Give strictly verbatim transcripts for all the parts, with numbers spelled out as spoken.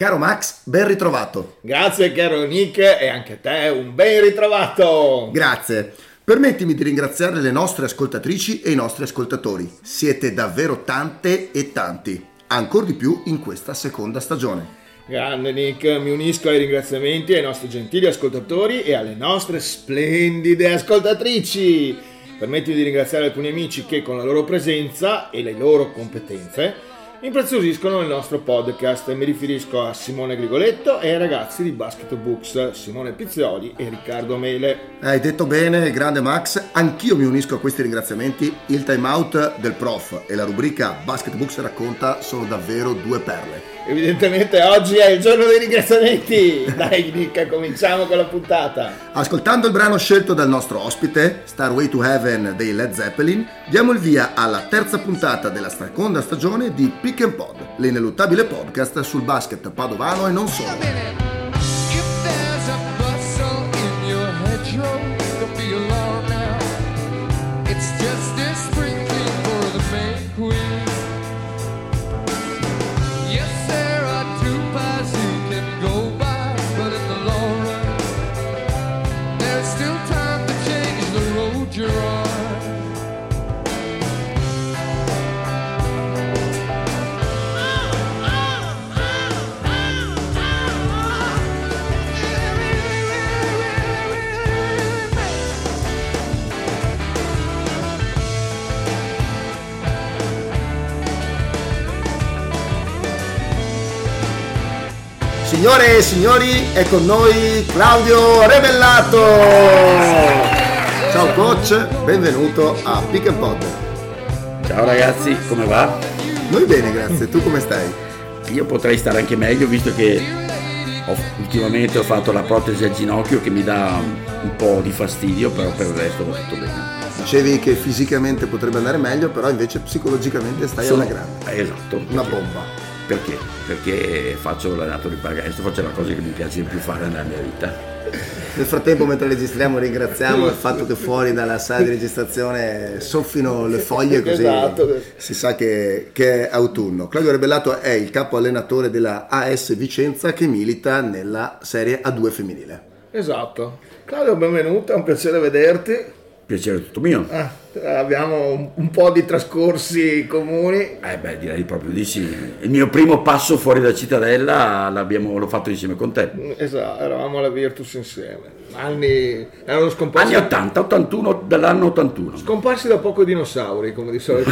Caro Max, ben ritrovato. Grazie caro Nick e anche a te un ben ritrovato. Grazie. Permettimi di ringraziare le nostre ascoltatrici e i nostri ascoltatori. Siete davvero tante e tanti, ancor di più in questa seconda stagione. Grande Nick, mi unisco ai ringraziamenti ai nostri gentili ascoltatori e alle nostre splendide ascoltatrici. Permettimi di ringraziare alcuni amici che con la loro presenza e le loro competenze impreziosiscono il nostro podcast. Mi riferisco a Simone Grigoletto e ai ragazzi di Basket Books, Simone Pizzioli e Riccardo Mele. Hai detto bene, grande Max. Anch'io mi unisco a questi ringraziamenti. Il time out del prof e la rubrica Basket Books racconta sono davvero due perle. Evidentemente oggi è il giorno dei ringraziamenti. Dai Nick, cominciamo con la puntata. Ascoltando il brano scelto dal nostro ospite, Starway to Heaven dei Led Zeppelin, diamo il via alla terza puntata della seconda stagione di Pick and Pod, l'ineluttabile podcast sul basket padovano e non solo. Signore e signori, è con noi Claudio Rebellato. Ciao coach, benvenuto a Pick and Pod. Ciao ragazzi, come va? Noi bene, grazie. Tu come stai? Io potrei stare anche meglio, visto che ho, ultimamente ho fatto la protesi al ginocchio che mi dà un po' di fastidio, però per il resto va tutto bene. Dicevi che fisicamente potrebbe andare meglio, però invece psicologicamente stai Sono, alla grande. Eh, esatto. Una perché, bomba. Perché? Perché faccio l'allenatore di pagamento, faccio la cosa che mi piace di più fare nella mia vita. Nel frattempo, mentre registriamo, ringraziamo il fatto che fuori dalla sala di registrazione soffino le foglie, così esatto. Si sa che, che è autunno. Claudio Rebellato è il capo allenatore della A S Vicenza che milita nella Serie A due femminile. Esatto. Claudio, benvenuto, è un piacere vederti. Piacere tutto mio. Ah, abbiamo un, un po' di trascorsi comuni. Eh beh, direi proprio di sì. Il mio primo passo fuori da Cittadella l'abbiamo, l'ho fatto insieme con te. Esatto, eravamo alla Virtus insieme. Anni erano scomparsi. Anni ottanta, ottantuno, dall'anno ottantuno. Scomparsi da poco i dinosauri, come di solito.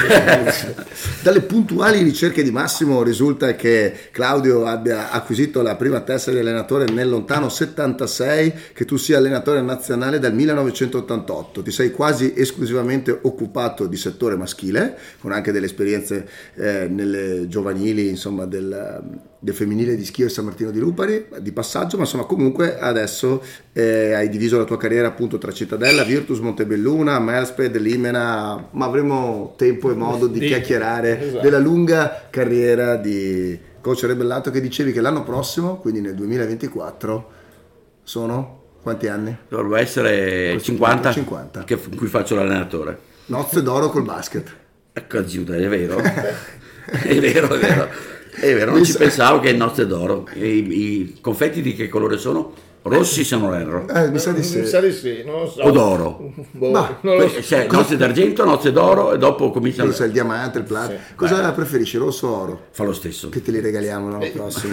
Dalle puntuali ricerche di Massimo risulta che Claudio abbia acquisito la prima tessera di allenatore nel lontano settantasei, che tu sia allenatore nazionale dal millenovecentottantotto. Ti sei quasi esclusivamente occupato di settore maschile, con anche delle esperienze eh, nelle giovanili, insomma, del, del femminile di Schio e San Martino di Lupari, di passaggio, ma insomma comunque adesso eh, hai diviso la tua carriera appunto tra Cittadella, Virtus, Montebelluna, Melsped, Limena, ma avremo tempo e modo di chiacchierare esatto. della lunga carriera di coach Rebellato, che dicevi che l'anno prossimo, quindi nel duemilaventiquattro, sono quanti anni? Dovrebbe essere cinquanta, cinquanta. Che, in cui faccio l'allenatore. Nozze d'oro col basket. Ecco, Giuda, è vero? È vero, è vero. È vero, non ci pensavo che è nozze d'oro. I, I confetti di che colore sono? Rossi, se non erro. Eh, mi sa di sì. Mi sa di sì, non lo so. O d'oro. Boh, Ma, non lo so. Cioè, nozze d'argento, nozze d'oro e dopo comincia il, il diamante, il platino. Sì. Cosa Beh. preferisci, rosso o oro? Fa lo stesso. Che te li regaliamo l'anno prossimo.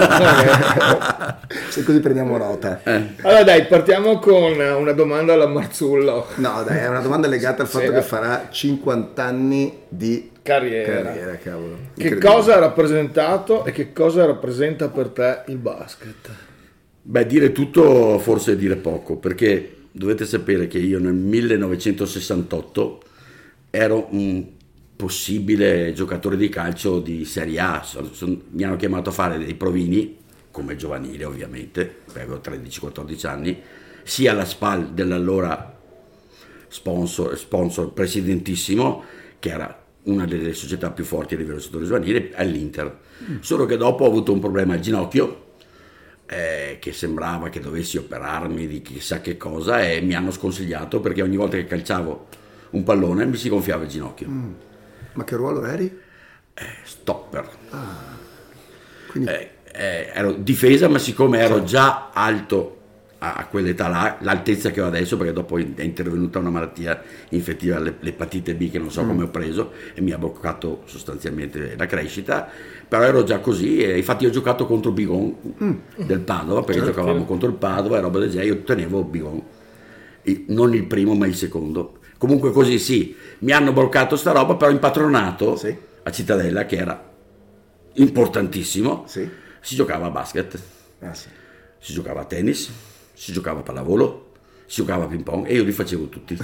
Se così prendiamo nota. Eh. Allora dai, partiamo con una domanda alla Marzullo. No, dai, è una domanda legata al fatto sì, che farà cinquanta anni di carriera. carriera cavolo. Che cosa ha rappresentato e che cosa rappresenta per te il basket? Beh, dire tutto forse è dire poco, perché dovete sapere che io nel millenovecentosessantotto ero un possibile giocatore di calcio di Serie A. Son, son, mi hanno chiamato a fare dei provini, come giovanile ovviamente, avevo tredici quattordici anni, sia alla S P A L dell'allora sponsor, sponsor presidentissimo, che era una delle società più forti a livello settore giovanile, all'Inter. Mm. Solo che dopo ho avuto un problema al ginocchio, Eh, che sembrava che dovessi operarmi di chissà che cosa, e mi hanno sconsigliato perché ogni volta che calciavo un pallone mi si gonfiava il ginocchio. Mm. Ma che ruolo eri? Eh, stopper. Ah. Quindi... Eh, eh, ero difesa, ma siccome ero già alto a quell'età là, l'altezza che ho adesso, perché dopo è intervenuta una malattia infettiva, l'epatite B, che non so mm. come ho preso, e mi ha bloccato sostanzialmente la crescita, però ero già così, e infatti ho giocato contro Bigon mm. del Padova, perché certo. giocavamo contro il Padova e roba del genere, io tenevo Bigon, non il primo ma il secondo. Comunque così sì, mi hanno bloccato sta roba, però in patronato sì. a Cittadella, che era importantissimo, sì. si giocava a basket, ah, sì. si giocava a tennis, si giocava a pallavolo, si giocava a ping pong, e io li facevo tutti.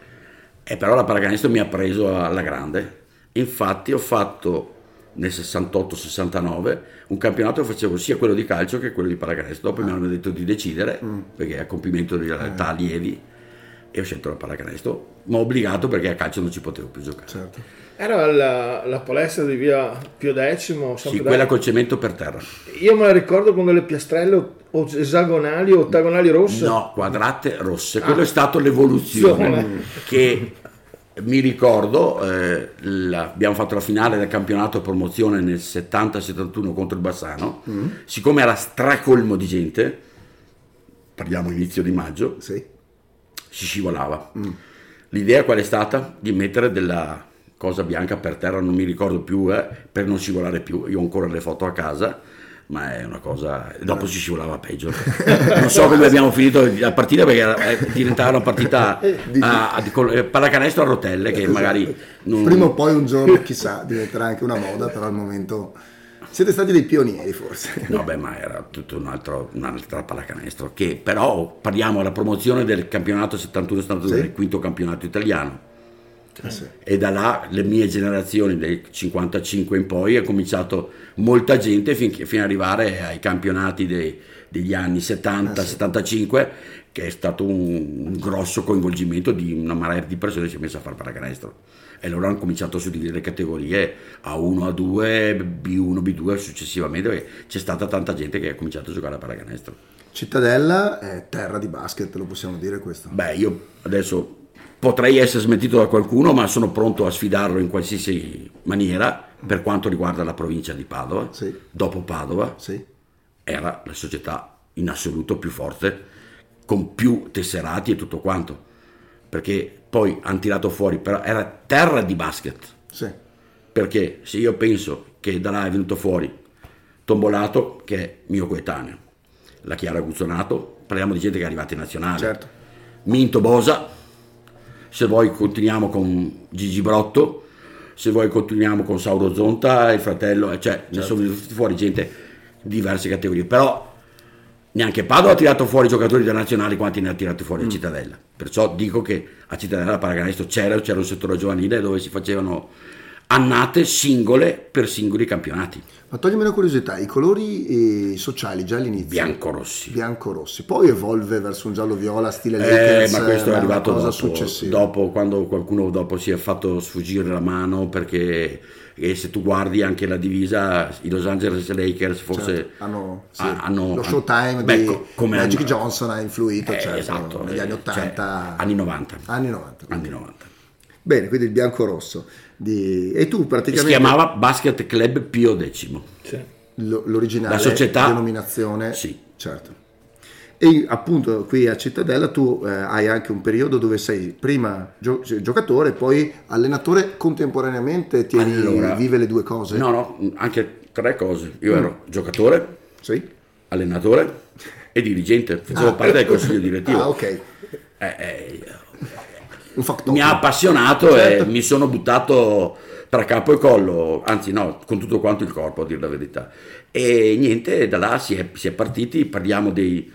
E però la pallacanestro mi ha preso alla grande. Infatti ho fatto nel sessantotto sessantanove un campionato che facevo sia quello di calcio che quello di pallacanestro. Dopo ah. mi hanno detto di decidere, mm. perché a compimento di età lievi, e ho scelto la pallacanestro, ma obbligato, perché a calcio non ci potevo più giocare. Certo. Era la, la palestra di via Pio X? Sì, quella col cemento per terra. Io me la ricordo con delle piastrelle esagonali o ottagonali rosse. No, quadrate rosse. Quello ah. è stato l'evoluzione. Mm. Che mi ricordo, eh, la, abbiamo fatto la finale del campionato promozione nel settanta settantuno contro il Bassano. Mm. Siccome era stracolmo di gente, parliamo inizio di maggio, sì. si scivolava. Mm. L'idea qual è stata? Di mettere della cosa bianca per terra, non mi ricordo più, eh, per non scivolare più. Io ho ancora le foto a casa, ma è una cosa, dopo si scivolava peggio. Non so come abbiamo finito la partita, perché diventava una partita a, a, a pallacanestro a rotelle, che magari non... prima o poi un giorno chissà diventerà anche una moda, però al momento siete stati dei pionieri forse. No, beh, ma era tutto un altro, un'altra pallacanestro, che però parliamo della promozione del campionato settantuno settantadue, sì? del quinto campionato italiano. Ah, sì. E da là le mie generazioni del cinquantacinque in poi è cominciato molta gente finché, fino ad arrivare ai campionati dei, degli anni settanta, ah, sì. settantacinque, che è stato un, un grosso coinvolgimento di una marea di persone che si è messa a fare pallacanestro, e loro hanno cominciato a suddividere le categorie A uno, A due, B uno, B due successivamente, perché c'è stata tanta gente che ha cominciato a giocare a pallacanestro. Cittadella è terra di basket, lo possiamo dire questo? Beh, io adesso potrei essere smentito da qualcuno, ma sono pronto a sfidarlo in qualsiasi maniera. Per quanto riguarda la provincia di Padova, sì. dopo Padova sì. era la società in assoluto più forte, con più tesserati e tutto quanto, perché poi hanno tirato fuori, però era terra di basket, sì. perché se io penso che da là è venuto fuori Tombolato, che è mio coetaneo, la Chiara Guzzonato, parliamo di gente che è arrivata in nazionale, certo. Minto Bosa, se vuoi continuiamo con Gigi Brotto, se vuoi continuiamo con Sauro Zonta, il fratello, cioè certo. ne sono venuti fuori gente di diverse categorie, però neanche Padova ha tirato fuori giocatori da nazionali quanti ne ha tirati fuori mm. a Cittadella, perciò dico che a Cittadella la pallacanestro c'era, c'era un settore giovanile dove si facevano annate singole per singoli campionati. Ma toglimi una curiosità, i colori eh, sociali già all'inizio? Bianco-rossi. Bianco-rossi, poi evolve verso un giallo-viola stile eh, Lakers. Ma questo è arrivato cosa dopo, dopo, quando qualcuno dopo si è fatto sfuggire la mano, perché e se tu guardi anche la divisa, i Los Angeles Lakers forse certo, hanno, sì, hanno lo Showtime beh, di come Magic hanno, Johnson ha influito eh, certo, esatto, negli anni ottanta, cioè, anni novanta. Anni novanta. Anni novanta. Bene, quindi il bianco-rosso. Di... E tu praticamente... Si chiamava Basket Club Pio X. Sì. L- l'originale la società, denominazione. Sì. Certo. E appunto qui a Cittadella tu eh, hai anche un periodo dove sei prima gio- giocatore, poi allenatore contemporaneamente, tieni allora, vive le due cose? No, no, anche tre cose. Io mm. ero giocatore, sì. allenatore e dirigente. Facevo ah. parte del consiglio direttivo. Ah, ok. Eh, eh, un fattore. Mi ha appassionato certo. e mi sono buttato tra capo e collo, anzi no, con tutto quanto il corpo, a dire la verità. E niente, da là si è, si è partiti, parliamo dei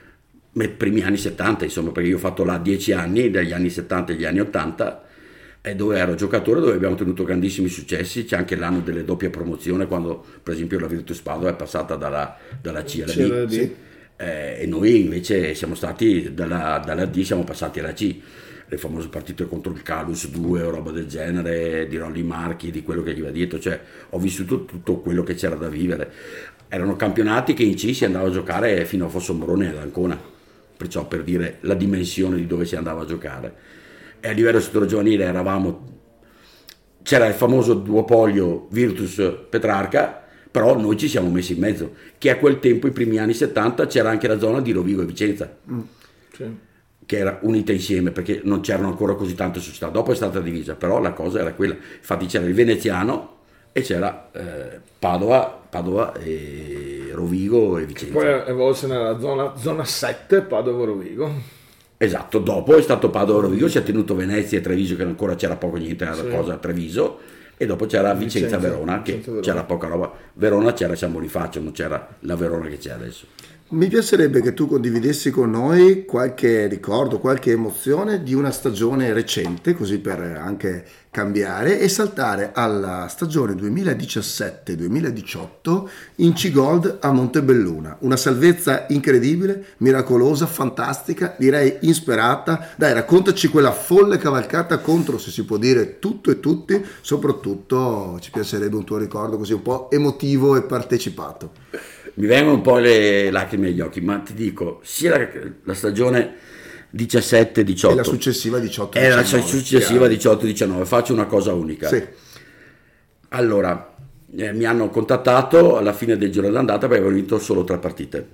primi anni settanta, insomma, perché io ho fatto là dieci anni, dagli anni settanta agli anni ottanta, e dove ero giocatore, dove abbiamo ottenuto grandissimi successi. C'è anche l'anno delle doppie promozioni, quando per esempio la Virtus Padova è passata dalla, dalla C alla B, sì. eh, e noi invece siamo stati dalla, dalla D, siamo passati alla C. Le famose partite contro il Calus due o roba del genere, di Rolli Marchi, di quello che gli va dietro, cioè ho vissuto tutto quello che c'era da vivere. Erano campionati che in C si andava a giocare fino a Fossombrone ad Ancona, perciò per dire la dimensione di dove si andava a giocare. E a livello settore giovanile eravamo, c'era il famoso duopolio Virtus Petrarca, però noi ci siamo messi in mezzo, che a quel tempo, i primi anni settanta, c'era anche la zona di Rovigo e Vicenza, Mm. Sì. che era unita insieme, perché non c'erano ancora così tante società, dopo è stata divisa, però la cosa era quella, infatti c'era il veneziano e c'era eh, Padova, Padova e Rovigo e Vicenza. Poi evolse nella zona, zona sette, Padova-Rovigo. Esatto, dopo è stato Padova Rovigo, si è tenuto Venezia e Treviso, che ancora c'era poco niente, era Sì. cosa a Treviso, e dopo c'era Vicenza, Vicenza-Verona, che Vicenza-Verona. c'era poca roba. Verona c'era San Bonifacio, non c'era la Verona che c'è adesso. Mi piacerebbe che tu condividessi con noi qualche ricordo, qualche emozione di una stagione recente, così per anche cambiare, e saltare alla stagione duemiladiciassette duemiladiciotto in C-Gold a Montebelluna. Una salvezza incredibile, miracolosa, fantastica, direi insperata. Dai, raccontaci quella folle cavalcata contro, se si può dire, tutto e tutti. Soprattutto ci piacerebbe un tuo ricordo così un po' emotivo e partecipato. Mi vengono un po' le lacrime agli occhi, ma ti dico, sia la, la stagione diciassette diciotto E la successiva diciotto e la diciannove, successiva chiaro. diciotto diciannove, faccio una cosa unica. Sì. Allora, eh, mi hanno contattato alla fine del giro d'andata perché avevo vinto solo tre partite.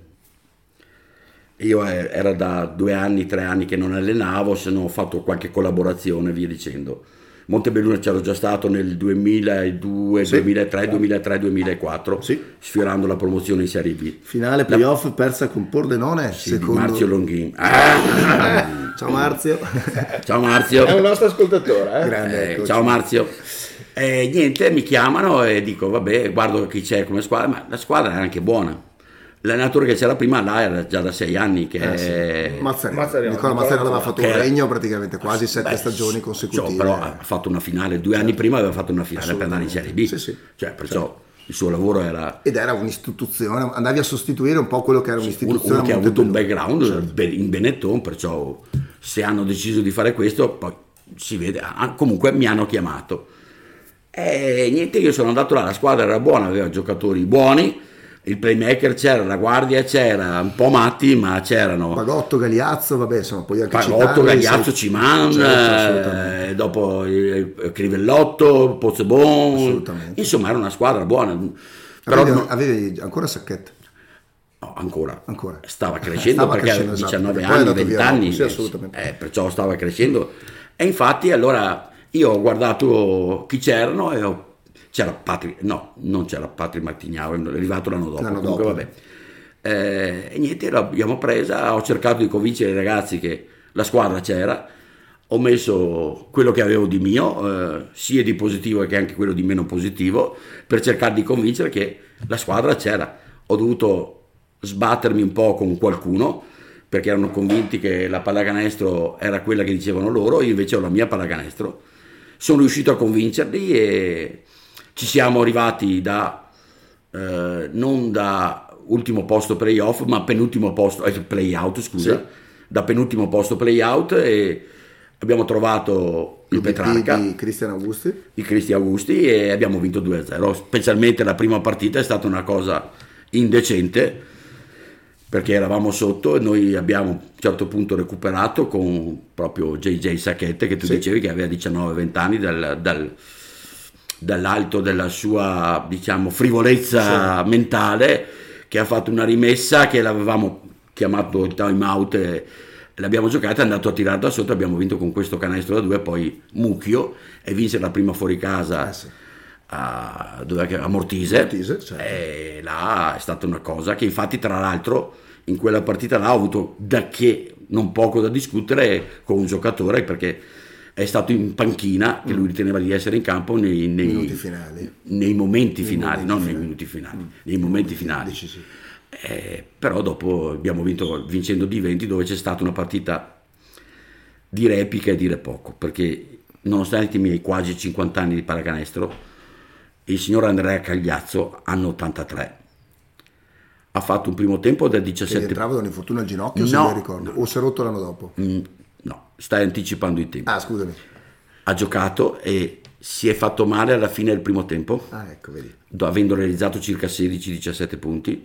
Io eh, era da due anni, tre anni che non allenavo, se no ho fatto qualche collaborazione e via dicendo. Montebelluna c'ero già stato nel duemiladue, Sì. duemilatré, duemilatré, duemilaquattro, Sì. sfiorando la promozione in Serie B. Finale playoff persa con Pordenone, Sì, di secondo... Marzio Longhin. Ah! Ciao Marzio. Ciao Marzio. È un nostro ascoltatore, eh? Grande, Eh, eccoci. ciao Marzio. E niente, mi chiamano e dico vabbè, guardo chi c'è come squadra, ma la squadra era anche buona. L'allenatore che c'era prima là era già da sei anni che Eh, sì. è... Mazzarella. Mazzarella. Nicola Mazzarella aveva fatto un Che- regno praticamente quasi sette Beh, stagioni cioè, consecutive. però ha fatto una finale, due anni prima aveva fatto una finale per andare in Serie B. Sì, sì. Cioè, perciò il suo lavoro era Ed era un'istituzione, andavi a sostituire un po' quello che era uno, un'istituzione. uno che ha a avuto un Montebelluna. background be- in Benetton, perciò se hanno deciso di fare questo, poi si vede. Ah, comunque mi hanno chiamato. E niente, io sono andato là, la squadra era buona, aveva giocatori buoni, il playmaker c'era, la guardia c'era, un po' matti, ma c'erano Pagotto, Gagliazzo, vabbè, insomma, poi anche Pagotto, citarli, Gagliazzo, sai- Ciman, Certo, assolutamente. eh, dopo eh, Crivellotto, Pozzebon, Assolutamente. insomma era una squadra buona, però Avevi, no, avevi ancora Sacchetta? no, ancora. Ancora. Stava crescendo Stava perché crescendo, aveva esatto, diciannove perché poi è anni, andato venti via anni, dopo, sì, assolutamente. eh, perciò stava crescendo. E infatti allora io ho guardato chi c'erano e ho, c'era Patri, no, non c'era Patri Martignao, è arrivato l'anno dopo, L'anno comunque dopo. vabbè. Eh, e niente, l'abbiamo presa, ho cercato di convincere i ragazzi che la squadra c'era, ho messo quello che avevo di mio, eh, sia di positivo che anche quello di meno positivo, per cercare di convincere che la squadra c'era. Ho dovuto sbattermi un po' con qualcuno, perché erano convinti che la pallacanestro era quella che dicevano loro, io invece ho la mia pallacanestro. Sono riuscito a convincerli e ci siamo arrivati da eh, non da ultimo posto playoff, ma penultimo posto eh, playout, scusa, Sì. da penultimo posto playout, e abbiamo trovato il L'U B P Petrarca, di Cristian Augusti. il Cristi Augusti, e abbiamo vinto due a zero. Specialmente la prima partita è stata una cosa indecente, perché eravamo sotto e noi abbiamo a un certo punto recuperato con proprio J J Sacchette, che tu Sì. dicevi che aveva diciannove venti anni, dal, dal- dall'alto della sua, diciamo, frivolezza mentale, che ha fatto una rimessa che l'avevamo chiamato time out e l'abbiamo giocata, è andato a tirare da sotto, abbiamo vinto con questo canestro da due, poi Mucchio, e vinse la prima fuori casa Eh sì. a, dov'è che- a Mortise, Mortise, certo. e là è stata una cosa che infatti tra l'altro in quella partita là ho avuto da che non poco da discutere con un giocatore, perché è stato in panchina, che lui riteneva di essere in campo nei, nei- Minuti finali. nei momenti Nei finali, momenti non finali. nei minuti finali, nei momenti finali. Decisivi. Eh, però dopo abbiamo vinto vincendo di venti, dove c'è stata una partita dire epica e dire poco, perché nonostante i miei quasi cinquanta anni di pallacanestro, il signor Andrea Cagliazzo, anno ottantatré, ha fatto un primo tempo da Che diciassette. rientrava da un infortunio al ginocchio, se No, mi ricordo. no. O si è rotto l'anno dopo. Mm, no, stai anticipando i tempi. Ah, scusami. Ha giocato e si è fatto male alla fine del primo tempo, Ah, ecco, vedi. do- avendo realizzato circa sedici diciassette punti.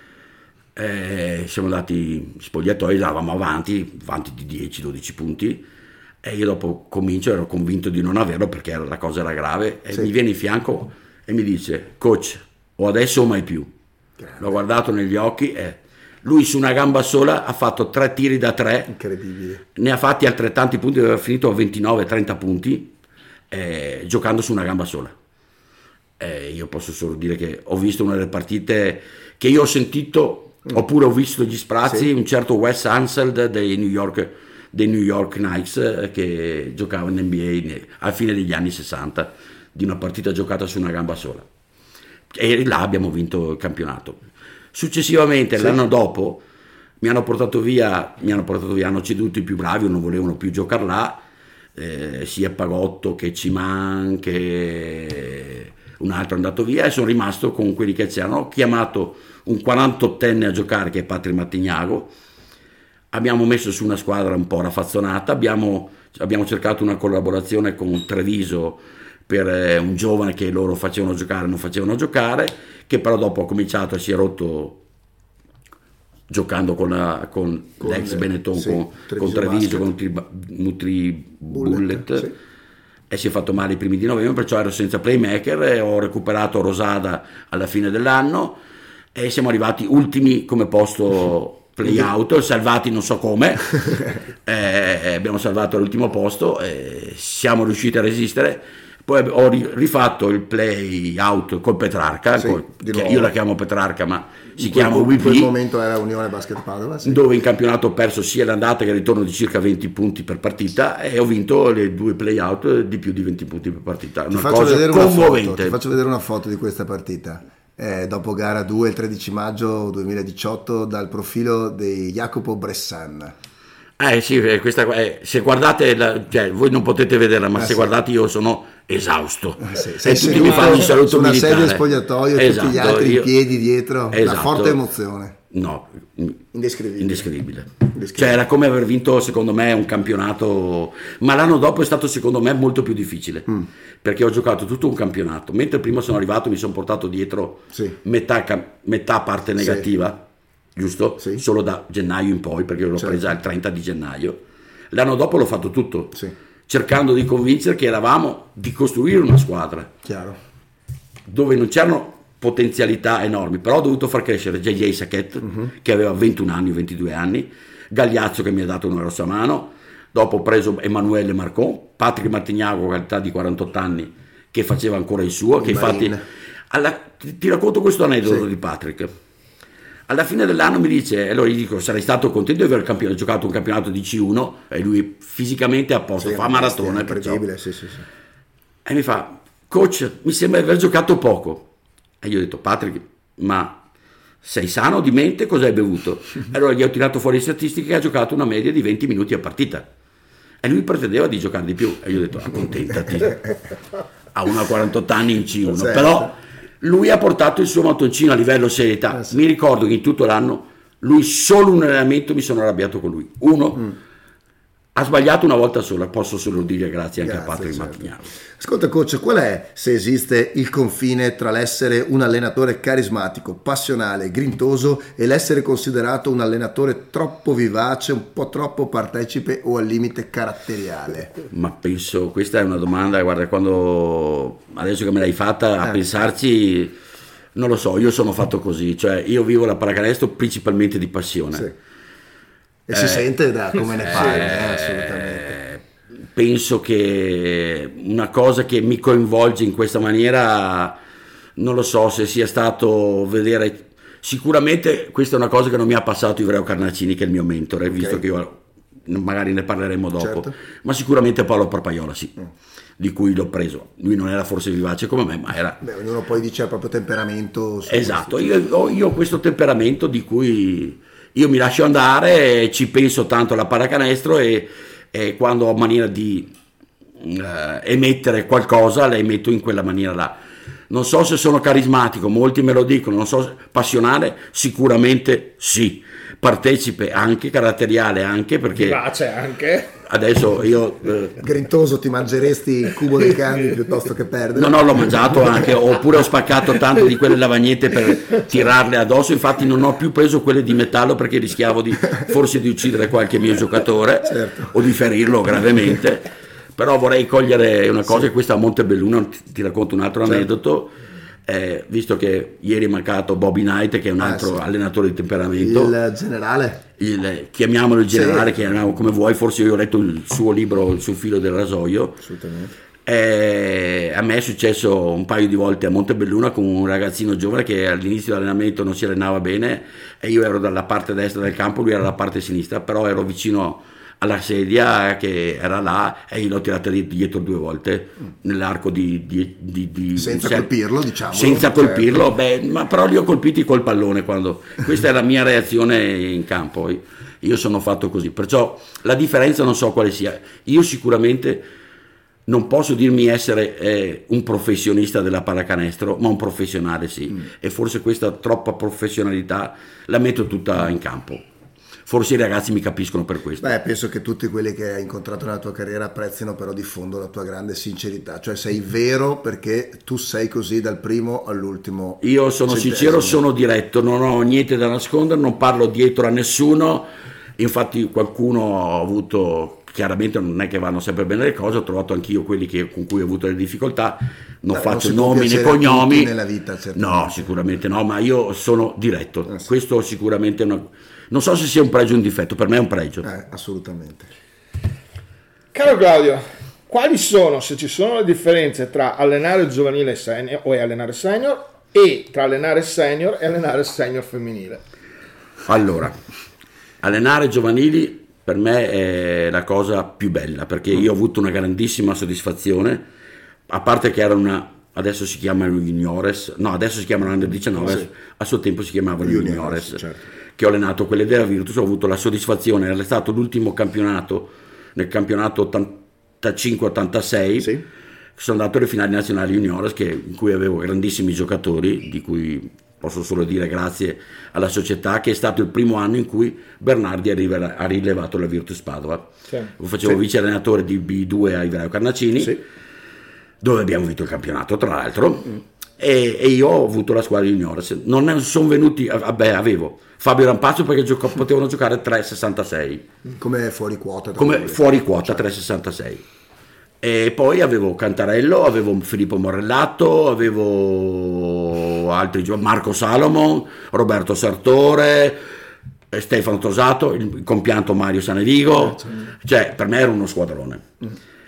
Eh, siamo andati in spogliatoi, eravamo avanti, avanti di dieci dodici punti, e io dopo comincio, ero convinto di non averlo perché la cosa era grave, e Sì. mi viene in fianco e mi dice: coach, o adesso o mai più. Grande. L'ho guardato negli occhi e lui su una gamba sola ha fatto tre tiri da tre, incredibile, ne ha fatti altrettanti punti, aveva finito a ventinove trenta punti eh, giocando su una gamba sola. Eh, io posso solo dire che ho visto una delle partite che io ho sentito, mm. oppure ho visto gli sprazzi, sì. un certo Wes Unseld dei New York, dei New York Knights eh, che giocava in N B A al fine degli anni sessanta, di una partita giocata su una gamba sola, e là abbiamo vinto il campionato. Successivamente, sì. l'anno dopo mi hanno portato via mi hanno portato via hanno ceduto i più bravi, non volevano più giocare là, eh, sia Pagotto che Ciman che un altro è andato via, e sono rimasto con quelli che c'erano. Ho chiamato un quarantottenne a giocare, che è Patrick Martignago. Abbiamo messo su una squadra un po' raffazzonata, abbiamo, abbiamo cercato una collaborazione con Treviso per eh, un giovane che loro facevano giocare, non facevano giocare, che però dopo ha cominciato e si è rotto giocando con, la, con, con l'ex le, Benetton, sì, con Treviso, con, Treviso, con Nutri, Nutri Bullet, Bullet sì. e si è fatto male i primi di novembre, perciò ero senza playmaker e ho recuperato Rosada alla fine dell'anno e siamo arrivati ultimi come posto play out, salvati non so come, eh, abbiamo salvato l'ultimo posto e siamo riusciti a resistere. Poi ho rifatto il play out col Petrarca, sì, col, che io la chiamo Petrarca ma si in chiama quel, U B P. In quel momento era Unione Basket Padova, sì. Dove in campionato ho perso sia l'andata che il ritorno di circa venti punti per partita, e ho vinto le due play out di più di venti punti per partita. Ti una faccio cosa vedere una commovente. foto, ti faccio vedere una foto di questa partita. Eh, dopo gara due il tredici maggio duemiladiciotto, dal profilo di Jacopo Bressan. Eh sì, questa, eh, se guardate, la, cioè, voi non potete vederla, ma ah, se sì. guardate io sono esausto. Ah, sì. E tutti mi fanno il saluto su una militare. sedia spogliatoio, esatto, tutti gli altri io, in piedi dietro, esatto, una forte emozione. No, indescrivibile. indescrivibile. Cioè era come aver vinto secondo me un campionato, ma l'anno dopo è stato secondo me molto più difficile, mm. perché ho giocato tutto un campionato, mentre prima sono arrivato mi sono portato dietro sì. metà, metà parte negativa, sì. giusto? Sì. Solo da gennaio in poi, perché l'ho certo. presa il trenta di gennaio. L'anno dopo l'ho fatto tutto, sì. cercando di convincere che eravamo di costruire una squadra. Chiaro. Dove non c'erano potenzialità enormi, però ho dovuto far crescere J J Sackett, uh-huh. che aveva ventuno anni, ventidue anni, Gagliazzo che mi ha dato una grossa mano, dopo ho preso Emanuele Marcon, Patrick Martignago all'età di quarantotto anni che faceva ancora il suo, che infatti alla, ti, ti racconto questo aneddoto sì. di Patrick. Alla fine dell'anno mi dice, allora gli dico sarei stato contento di aver campione, giocato un campionato di C uno e lui fisicamente a posto, sì, fa maratona, incredibile, sì, sì, sì. E mi fa, coach, mi sembra di aver giocato poco. E io ho detto, Patrick, ma sei sano di mente? Cosa hai bevuto? Allora gli ho tirato fuori le statistiche che ha giocato una media di venti minuti a partita. E lui pretendeva di giocare di più. E io ho detto, accontentati. Ha uno a quarantotto anni in C uno. Certo. Però lui ha portato il suo mattoncino a livello serietà. Eh sì. Mi ricordo che in tutto l'anno, lui solo un allenamento mi sono arrabbiato con lui. Uno... Mm. Ha sbagliato una volta sola, posso solo dire grazie anche grazie, a Patrick certo. Martignago. Ascolta coach, qual è, se esiste, il confine tra l'essere un allenatore carismatico, passionale, grintoso e l'essere considerato un allenatore troppo vivace, un po' troppo partecipe o al limite caratteriale? Ma penso, questa è una domanda, guarda, quando adesso che me l'hai fatta a eh. pensarci, non lo so, io sono fatto così, cioè io vivo la pallacanestro principalmente di passione. Sì. E eh, si sente da come ne parli, eh, eh, assolutamente. Penso che una cosa che mi coinvolge in questa maniera, non lo so se sia stato vedere, sicuramente questa è una cosa che non mi ha passato Ivreo Carnacini, che è il mio mentore, okay. visto che io magari ne parleremo dopo, certo. ma sicuramente Paolo Parpaiola sì, mm. di cui l'ho preso. Lui non era forse vivace come me, ma era... Beh, ognuno poi dice il proprio temperamento. Esatto, io ho, io ho questo temperamento di cui... Io mi lascio andare, ci penso tanto alla pallacanestro e, e quando ho maniera di uh, emettere qualcosa la emetto in quella maniera là. Non so se sono carismatico, molti me lo dicono, non so, passionale sicuramente sì, partecipe anche, caratteriale anche, perché... Vivace anche. Adesso io... Eh, Grintoso, ti mangeresti il cubo dei cani piuttosto che perdere? No, no, l'ho mangiato anche, oppure ho spaccato tanto di quelle lavagnette per tirarle addosso, infatti non ho più preso quelle di metallo perché rischiavo di forse di uccidere qualche mio giocatore, certo. o di ferirlo gravemente, però vorrei cogliere una cosa, sì. questa a Montebelluno, ti racconto un altro certo. aneddoto, Eh, visto che ieri è mancato Bobby Knight, che è un altro ah, sì. allenatore di temperamento, il generale, il, chiamiamolo il generale, sì. chiamiamolo come vuoi, forse io ho letto il suo libro Sul filo del rasoio. Assolutamente. Eh, a me è successo un paio di volte a Montebelluna con un ragazzino giovane che all'inizio dell'allenamento non si allenava bene e io ero dalla parte destra del campo, lui era dalla parte sinistra, però ero vicino alla sedia che era là e io l'ho tirata dietro due volte nell'arco di, di, di, di senza di, colpirlo, diciamo, senza colpirlo, certo. beh, ma però li ho colpiti col pallone quando questa è la mia reazione in campo, io sono fatto così, perciò la differenza non so quale sia. Io sicuramente non posso dirmi essere eh, un professionista della pallacanestro, ma un professionale sì, mm. e forse questa troppa professionalità la metto tutta in campo. Forse i ragazzi mi capiscono per questo. Beh, penso che tutti quelli che hai incontrato nella tua carriera apprezzino però di fondo la tua grande sincerità, cioè sei vero perché tu sei così dal primo all'ultimo. Io sono centesimo. Sincero, sono diretto, non ho niente da nascondere, non parlo dietro a nessuno, infatti qualcuno ha avuto, chiaramente non è che vanno sempre bene le cose, ho trovato anch'io quelli che, con cui ho avuto le difficoltà, non Beh, faccio non nomi né cognomi, nella vita, no, sicuramente no, ma io sono diretto, eh sì. Questo sicuramente è una... non so se sia un pregio o un difetto, per me è un pregio. Eh, assolutamente. Caro Claudio, quali sono, se ci sono, le differenze tra allenare giovanile senior o allenare senior e tra allenare senior e allenare senior femminile? Allora, allenare giovanili per me è la cosa più bella, perché io ho avuto una grandissima soddisfazione, a parte che era una, adesso si chiamano juniores, no adesso si chiamano under diciannove, sì. A suo tempo si chiamavano juniores, juniores certo. Che ho allenato quelle della Virtus, ho avuto la soddisfazione, era stato l'ultimo campionato, nel campionato ottantacinque ottantasei, sì. Sono andato alle finali nazionali juniores, che, in cui avevo grandissimi giocatori, di cui posso solo dire grazie alla società, che è stato il primo anno in cui Bernardi ha rilevato la Virtus Padova. Sì. Facevo sì. vice allenatore di B due a Ivrea Carnacini, sì. Dove abbiamo vinto il campionato tra l'altro, mm. e, e io ho avuto la squadra juniores. Non sono venuti, vabbè, avevo Fabio Rampazzo perché gioco, potevano giocare tre virgola sessantasei come fuori quota, come fuori quota, certo. tre virgola sessantasei. E poi avevo Cantarello, avevo Filippo Morellato, avevo altri giocatori, Marco Salomon, Roberto Sartore, Stefano Tosato, il compianto Mario Sanevigo, cioè per me era uno squadrone. Mm.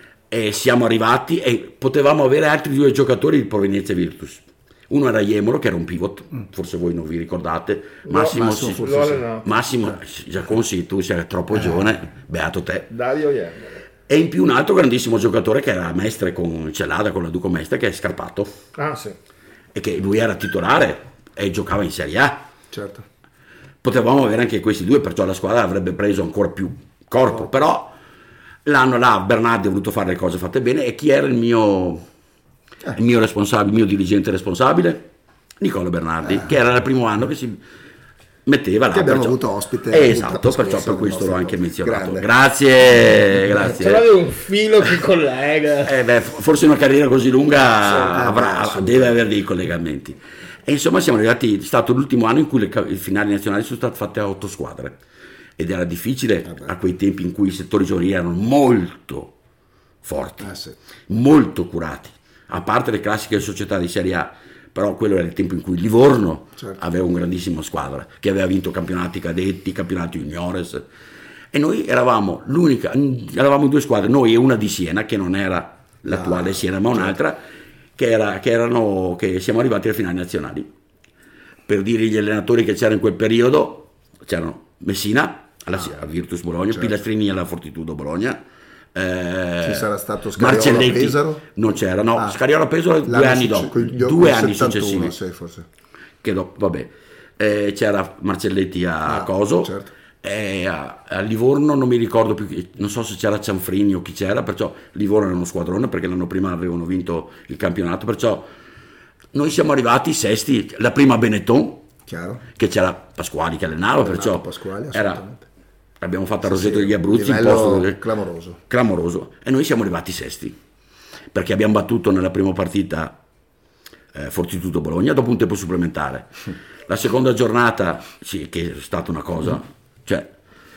E siamo arrivati e potevamo avere altri due giocatori di provenienza Virtus. Uno era Iemolo, che era un pivot, mm. forse voi non vi ricordate, Massimo, no, Massimo, sì, sì. No. Massimo Giaconsi, tu sei troppo eh. giovane, beato te. Dario Iemolo. E in più un altro grandissimo giocatore che era Mestre con Celada, con la Duco Mestre, che è Scarpato. Ah, sì. E che lui era titolare e giocava in Serie A. Certo. Potevamo avere anche questi due, perciò la squadra avrebbe preso ancora più corpo, oh. Però l'anno là Bernardi ha voluto fare le cose fatte bene. E chi era il mio, eh. il mio responsabile, il mio dirigente responsabile? Nicola Bernardi, eh. che era il primo anno che si metteva là, che abbiamo perciò, avuto ospite eh, esatto, perciò per questo l'ho anche menzionato. Grande. Grazie, grazie. Ce l'avevo un filo che collega. Eh beh, forse una carriera così lunga sì, avrà, eh, deve avere dei collegamenti. E insomma siamo arrivati, è stato l'ultimo anno in cui le, le finali nazionali sono state fatte a otto squadre. Ed era difficile eh a quei tempi in cui i settori giovanili erano molto forti, eh sì. molto curati, a parte le classiche società di Serie A. Però quello era il tempo in cui Livorno certo. aveva una grandissima squadra, che aveva vinto campionati cadetti, campionati juniores, e noi eravamo l'unica, eravamo due squadre, noi e una di Siena, che non era l'attuale ah, Siena, ma un'altra, certo. che, era, che erano, che siamo arrivati alle finali nazionali. Per dire gli allenatori che c'erano in quel periodo, c'erano Messina, alla ah, Virtus Bologna, certo. Pilastrini alla Fortitudo Bologna, Eh, ci sarà stato Scariola Pesaro? Non c'era, no, ah, Scariola Pesaro due anni dopo, due anni successivi. Sì, forse. Che dopo, vabbè, eh, c'era Marcelletti a ah, Coso, certo. eh, a, a Livorno non mi ricordo più, non so se c'era Cianfrini o chi c'era, perciò Livorno era uno squadrone perché l'anno prima avevano vinto il campionato, perciò noi siamo arrivati sesti, la prima Benetton, chiaro. Che c'era Pasquali che allenava, perciò Pasquali, era... Abbiamo fatto a Roseto degli Abruzzi, un posto dove... clamoroso. clamoroso, e noi siamo arrivati sesti perché abbiamo battuto nella prima partita eh, Fortitudo Bologna dopo un tempo supplementare. La seconda giornata, sì, che è stata una cosa, cioè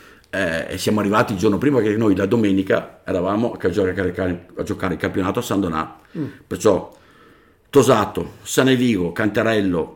eh, siamo arrivati il giorno prima che noi la domenica eravamo a giocare, a giocare il campionato a San Donà, mm. perciò Tosato, Sanevigo, Cantarello,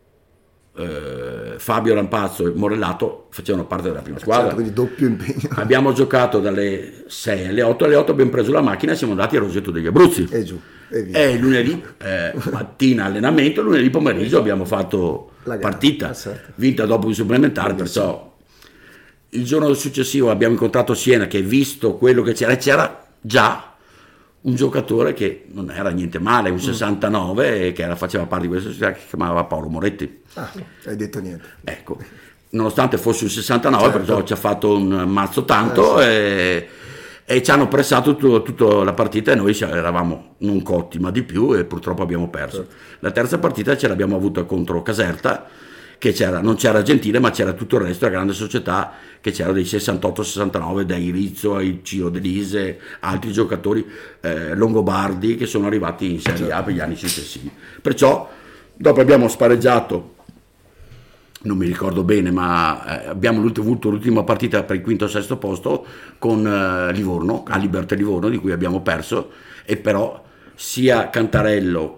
eh, Fabio Rampazzo e Morellato facevano parte della prima squadra. Certo, quindi doppio impegno. Abbiamo giocato dalle sei alle otto, alle otto abbiamo preso la macchina e siamo andati a Roseto degli Abruzzi. E giù. E, via. e lunedì eh, mattina allenamento, lunedì pomeriggio abbiamo fatto la partita, certo. Vinta dopo un supplementare, perciò il giorno successivo abbiamo incontrato Siena, che visto quello che c'era, c'era già un giocatore che non era niente male, un sessantanove, e che era, faceva parte di questa società, che si chiamava Paolo Moretti. Ah, hai detto niente. Ecco, nonostante fosse un sessantanove, certo. Perciò ci ha fatto un mazzo tanto, eh, e, e ci hanno pressato tutto, tutta la partita, e noi eravamo non cotti ma di più, e purtroppo abbiamo perso. Certo. La terza partita ce l'abbiamo avuta contro Caserta, che c'era, non c'era Gentile, ma c'era tutto il resto, la grande società, che c'era dei sessantotto sessantanove, dai Rizzo ai Ciro Delise, altri giocatori eh, longobardi che sono arrivati in Serie A per gli anni successivi. Perciò dopo abbiamo spareggiato, non mi ricordo bene, ma eh, abbiamo avuto l'ultima partita per il quinto o sesto posto con eh, Livorno, a Libertà Livorno, di cui abbiamo perso, e però sia Cantarello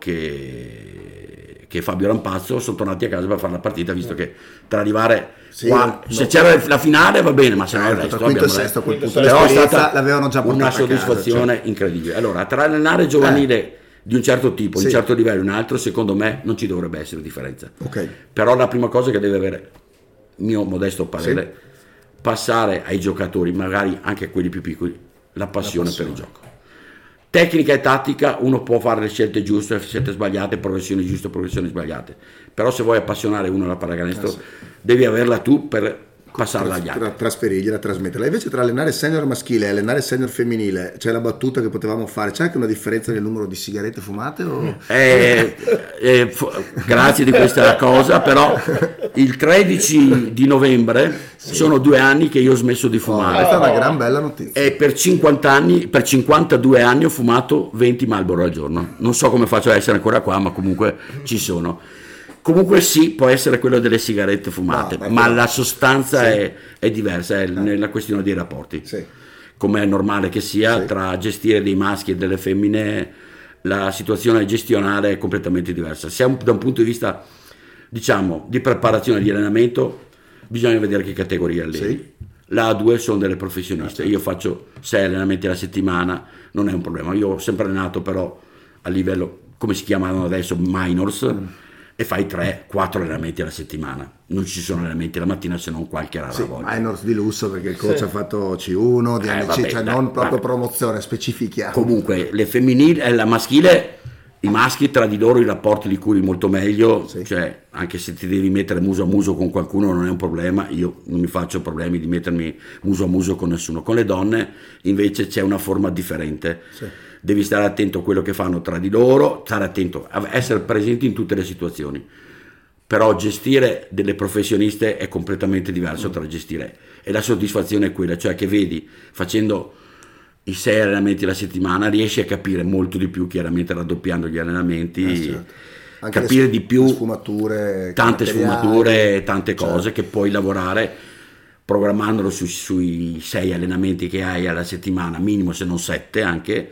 che, che Fabio Rampazzo sono tornati a casa per fare la partita, visto che per arrivare sì, qua, no, se no, c'era la finale va bene, ma se no il resto quinto e sesto, quel punto però è stata l'avevano già una soddisfazione casa, cioè. incredibile. Allora, tra allenare giovanile eh. di un certo tipo, sì. di un certo livello e un altro, secondo me non ci dovrebbe essere differenza. Okay. Però la prima cosa che deve avere, mio modesto parere, sì. passare ai giocatori, magari anche a quelli più piccoli, la passione, la passione per il gioco. Tecnica e tattica, uno può fare le scelte giuste, le scelte sbagliate, progressioni giuste, progressioni sbagliate, però se vuoi appassionare uno alla pallacanestro, eh sì. devi averla tu per passarla agli altri, trasferirgliela, trasmetterla. Invece tra allenare senior maschile e allenare senior femminile, c'è la battuta che potevamo fare, c'è anche una differenza nel numero di sigarette fumate? O... Eh, eh, f- grazie di questa cosa, però il tredici di novembre sì. sono due anni che io ho smesso di fumare. Oh, questa è una gran bella notizia. E per cinquanta anni, per cinquantadue anni ho fumato venti Marlboro al giorno. Non so come faccio a essere ancora qua, ma comunque ci sono. Comunque sì, può essere quello delle sigarette fumate, no, ma la sostanza sì. è, è diversa, è eh. nella questione dei rapporti. Sì. Come è normale che sia, sì. tra gestire dei maschi e delle femmine, la situazione gestionale è completamente diversa. Sia da un punto di vista, diciamo, di preparazione di allenamento, bisogna vedere che categoria alleni. Sì. La A due sono delle professioniste, io faccio sei allenamenti alla settimana, non è un problema. Io ho sempre allenato però a livello, come si chiamano adesso, minors, mm. e fai tre quattro allenamenti alla settimana, non ci sono allenamenti la mattina se non qualche rara sì, volta. Minors di lusso, perché il coach sì. ha fatto C uno, D M C, eh, vabbè, cioè dai, non proprio vabbè. promozione, specifichiamo. Comunque le femminili, eh, la maschile, i maschi tra di loro i rapporti li curi molto meglio, sì. cioè anche se ti devi mettere muso a muso con qualcuno non è un problema, io non mi faccio problemi di mettermi muso a muso con nessuno. Con le donne invece c'è una forma differente. Sì. Devi stare attento a quello che fanno tra di loro, stare attento a essere presenti in tutte le situazioni, però gestire delle professioniste è completamente diverso tra gestire, e la soddisfazione è quella, cioè che vedi facendo i sei allenamenti alla settimana riesci a capire molto di più, chiaramente raddoppiando gli allenamenti, eh certo. Anche capire le, di più sfumature, tante sfumature, tante certo. cose che puoi lavorare programmandolo su, sui sei allenamenti che hai alla settimana, minimo se non sette anche.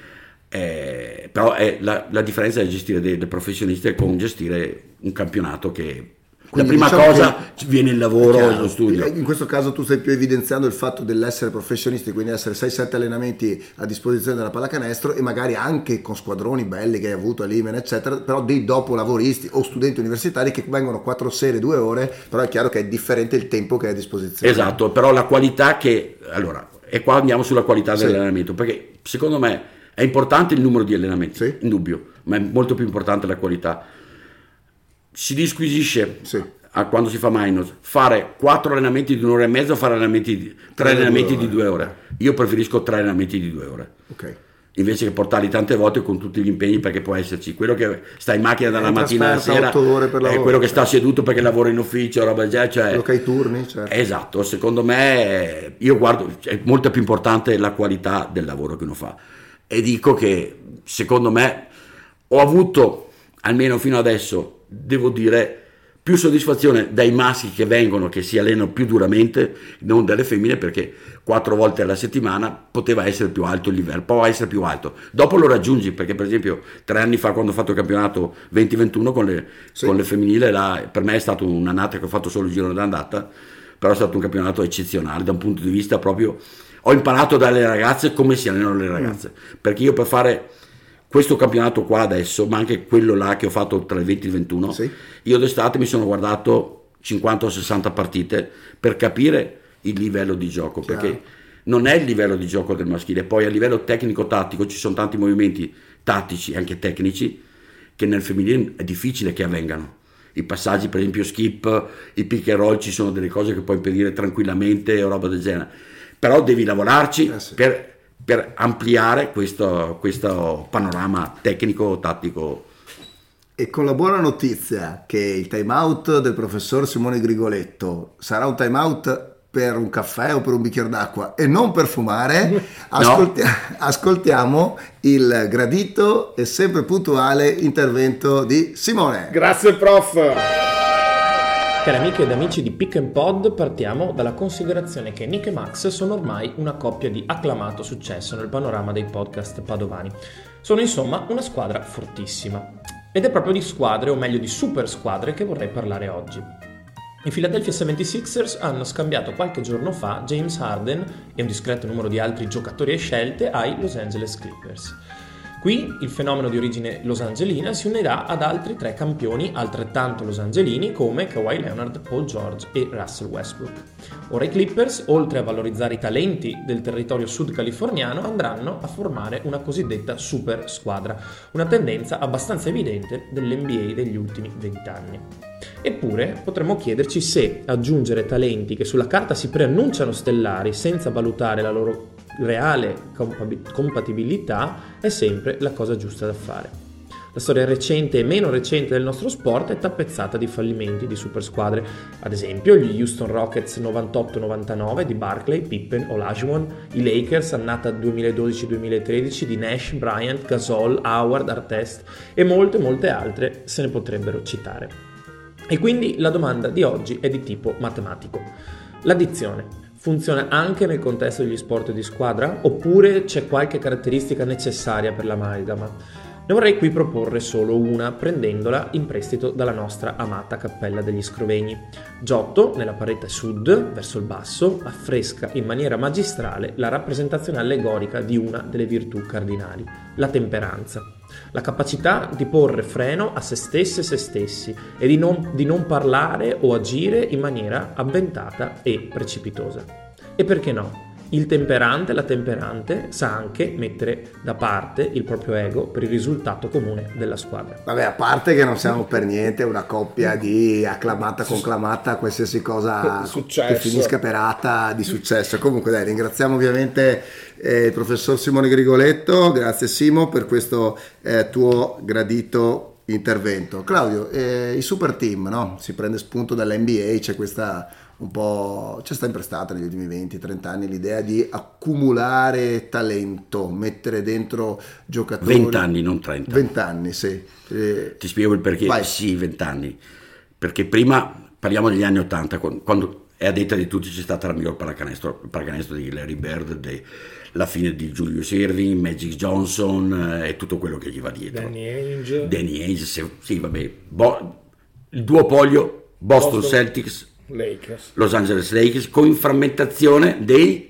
Eh, però è la, la differenza è gestire delle professioniste con gestire un campionato che quindi la prima diciamo cosa che viene il lavoro e lo studio. In questo caso tu stai più evidenziando il fatto dell'essere professionisti, quindi essere sei sette allenamenti a disposizione della pallacanestro, e magari anche con squadroni belli che hai avuto all'Imen eccetera, però dei dopolavoristi o studenti universitari che vengono quattro sere, due ore, però è chiaro che è differente il tempo che hai a disposizione. Esatto, però la qualità che allora, e qua andiamo sulla qualità sì. dell'allenamento, perché secondo me è importante il numero di allenamenti, sì. indubbio, ma è molto più importante la qualità. Si disquisisce sì. a quando si fa minors fare quattro allenamenti di un'ora e mezza o fare allenamenti di, tre allenamenti di due ore. Io preferisco tre allenamenti di due ore. Okay. Invece che portarli tante volte con tutti gli impegni, perché può esserci quello che sta in macchina dalla mattina alla sera e quello che sta seduto perché lavora in ufficio, roba già, cioè quello che ha i turni, certo. Esatto, secondo me io guardo, è molto più importante la qualità del lavoro che uno fa. E dico che secondo me ho avuto, almeno fino adesso, devo dire, più soddisfazione dai maschi che vengono, che si allenano più duramente, non dalle femmine, perché quattro volte alla settimana poteva essere più alto il livello, può essere più alto. Dopo lo raggiungi, perché per esempio tre anni fa, quando ho fatto il campionato venti ventuno con le, sì. con le femminili, là, per me è stato un'annata che ho fatto solo il giro d'andata, però è stato un campionato eccezionale da un punto di vista proprio, ho imparato dalle ragazze come si allenano le ragazze, mm. perché io per fare questo campionato qua adesso, ma anche quello là che ho fatto tra il venti e il ventuno, sì. io d'estate mi sono guardato cinquanta o sessanta partite per capire il livello di gioco, Chiaro. Perché non è il livello di gioco del maschile, poi a livello tecnico-tattico ci sono tanti movimenti tattici e anche tecnici che nel femminile è difficile che avvengano. I passaggi, per esempio skip, i pick and roll, ci sono delle cose che puoi impedire tranquillamente o roba del genere, però devi lavorarci eh sì. per per ampliare questo, questo panorama tecnico-tattico. E con la buona notizia che il time out del professor Simone Grigoletto sarà un time out per un caffè o per un bicchiere d'acqua e non per fumare, ascolti- no. ascoltiamo il gradito e sempre puntuale intervento di Simone. Grazie prof. Cari amiche ed amici di Pick and Pod, partiamo dalla considerazione che Nick e Max sono ormai una coppia di acclamato successo nel panorama dei podcast padovani. Sono insomma una squadra fortissima. Ed è proprio di squadre, o meglio di super squadre, che vorrei parlare oggi. I Philadelphia settantasei ers hanno scambiato qualche giorno fa James Harden e un discreto numero di altri giocatori e scelte ai Los Angeles Clippers. Qui il fenomeno di origine losangelina si unirà ad altri tre campioni altrettanto losangelini come Kawhi Leonard, Paul George e Russell Westbrook. Ora i Clippers, oltre a valorizzare i talenti del territorio sud californiano, andranno a formare una cosiddetta super squadra, una tendenza abbastanza evidente dell'N B A degli ultimi vent'anni. Eppure potremmo chiederci se aggiungere talenti che sulla carta si preannunciano stellari senza valutare la loro reale compatibilità è sempre la cosa giusta da fare. La storia recente e meno recente del nostro sport è tappezzata di fallimenti di super squadre, ad esempio gli Houston Rockets novantotto novantanove di Barkley, Pippen, Olajuwon, i Lakers annata duemiladodici duemilatredici di Nash, Bryant, Gasol, Howard, Artest e molte molte altre se ne potrebbero citare. E quindi la domanda di oggi è di tipo matematico. L'addizione funziona anche nel contesto degli sport di squadra? Oppure c'è qualche caratteristica necessaria per l'amalgama? Ne vorrei qui proporre solo una, prendendola in prestito dalla nostra amata Cappella degli Scrovegni. Giotto, nella parete sud, verso il basso, affresca in maniera magistrale la rappresentazione allegorica di una delle virtù cardinali, la temperanza. La capacità di porre freno a se stesse e se stessi e di non, di non parlare o agire in maniera avventata e precipitosa. E perché no? Il temperante, la temperante, sa anche mettere da parte il proprio ego per il risultato comune della squadra. Vabbè, a parte che non siamo per niente una coppia di acclamata conclamata, qualsiasi cosa successo. Che finisca per ata di successo. Comunque dai, ringraziamo ovviamente eh, il professor Simone Grigoletto, grazie Simo per questo eh, tuo gradito intervento. Claudio, eh, i super team, no? Si prende spunto dall'N B A, c'è questa un po', c'è sempre stata negli ultimi venti trenta anni l'idea di accumulare talento, mettere dentro giocatori. venti anni, non trenta. venti anni, sì. Eh, Ti spiego il perché. Vai. Sì, venti anni. Perché prima, parliamo degli anni ottanta, quando è a detta di tutti c'è stata la miglior pallacanestro, il pallacanestro di Larry Bird, de, la fine di Julius Erving, Magic Johnson e tutto quello che gli va dietro. Danny Ainge. Danny Ainge, se, sì vabbè. Bo, il duopolio Boston, Boston Celtics, Lakers. Los Angeles Lakers, con frammentazione dei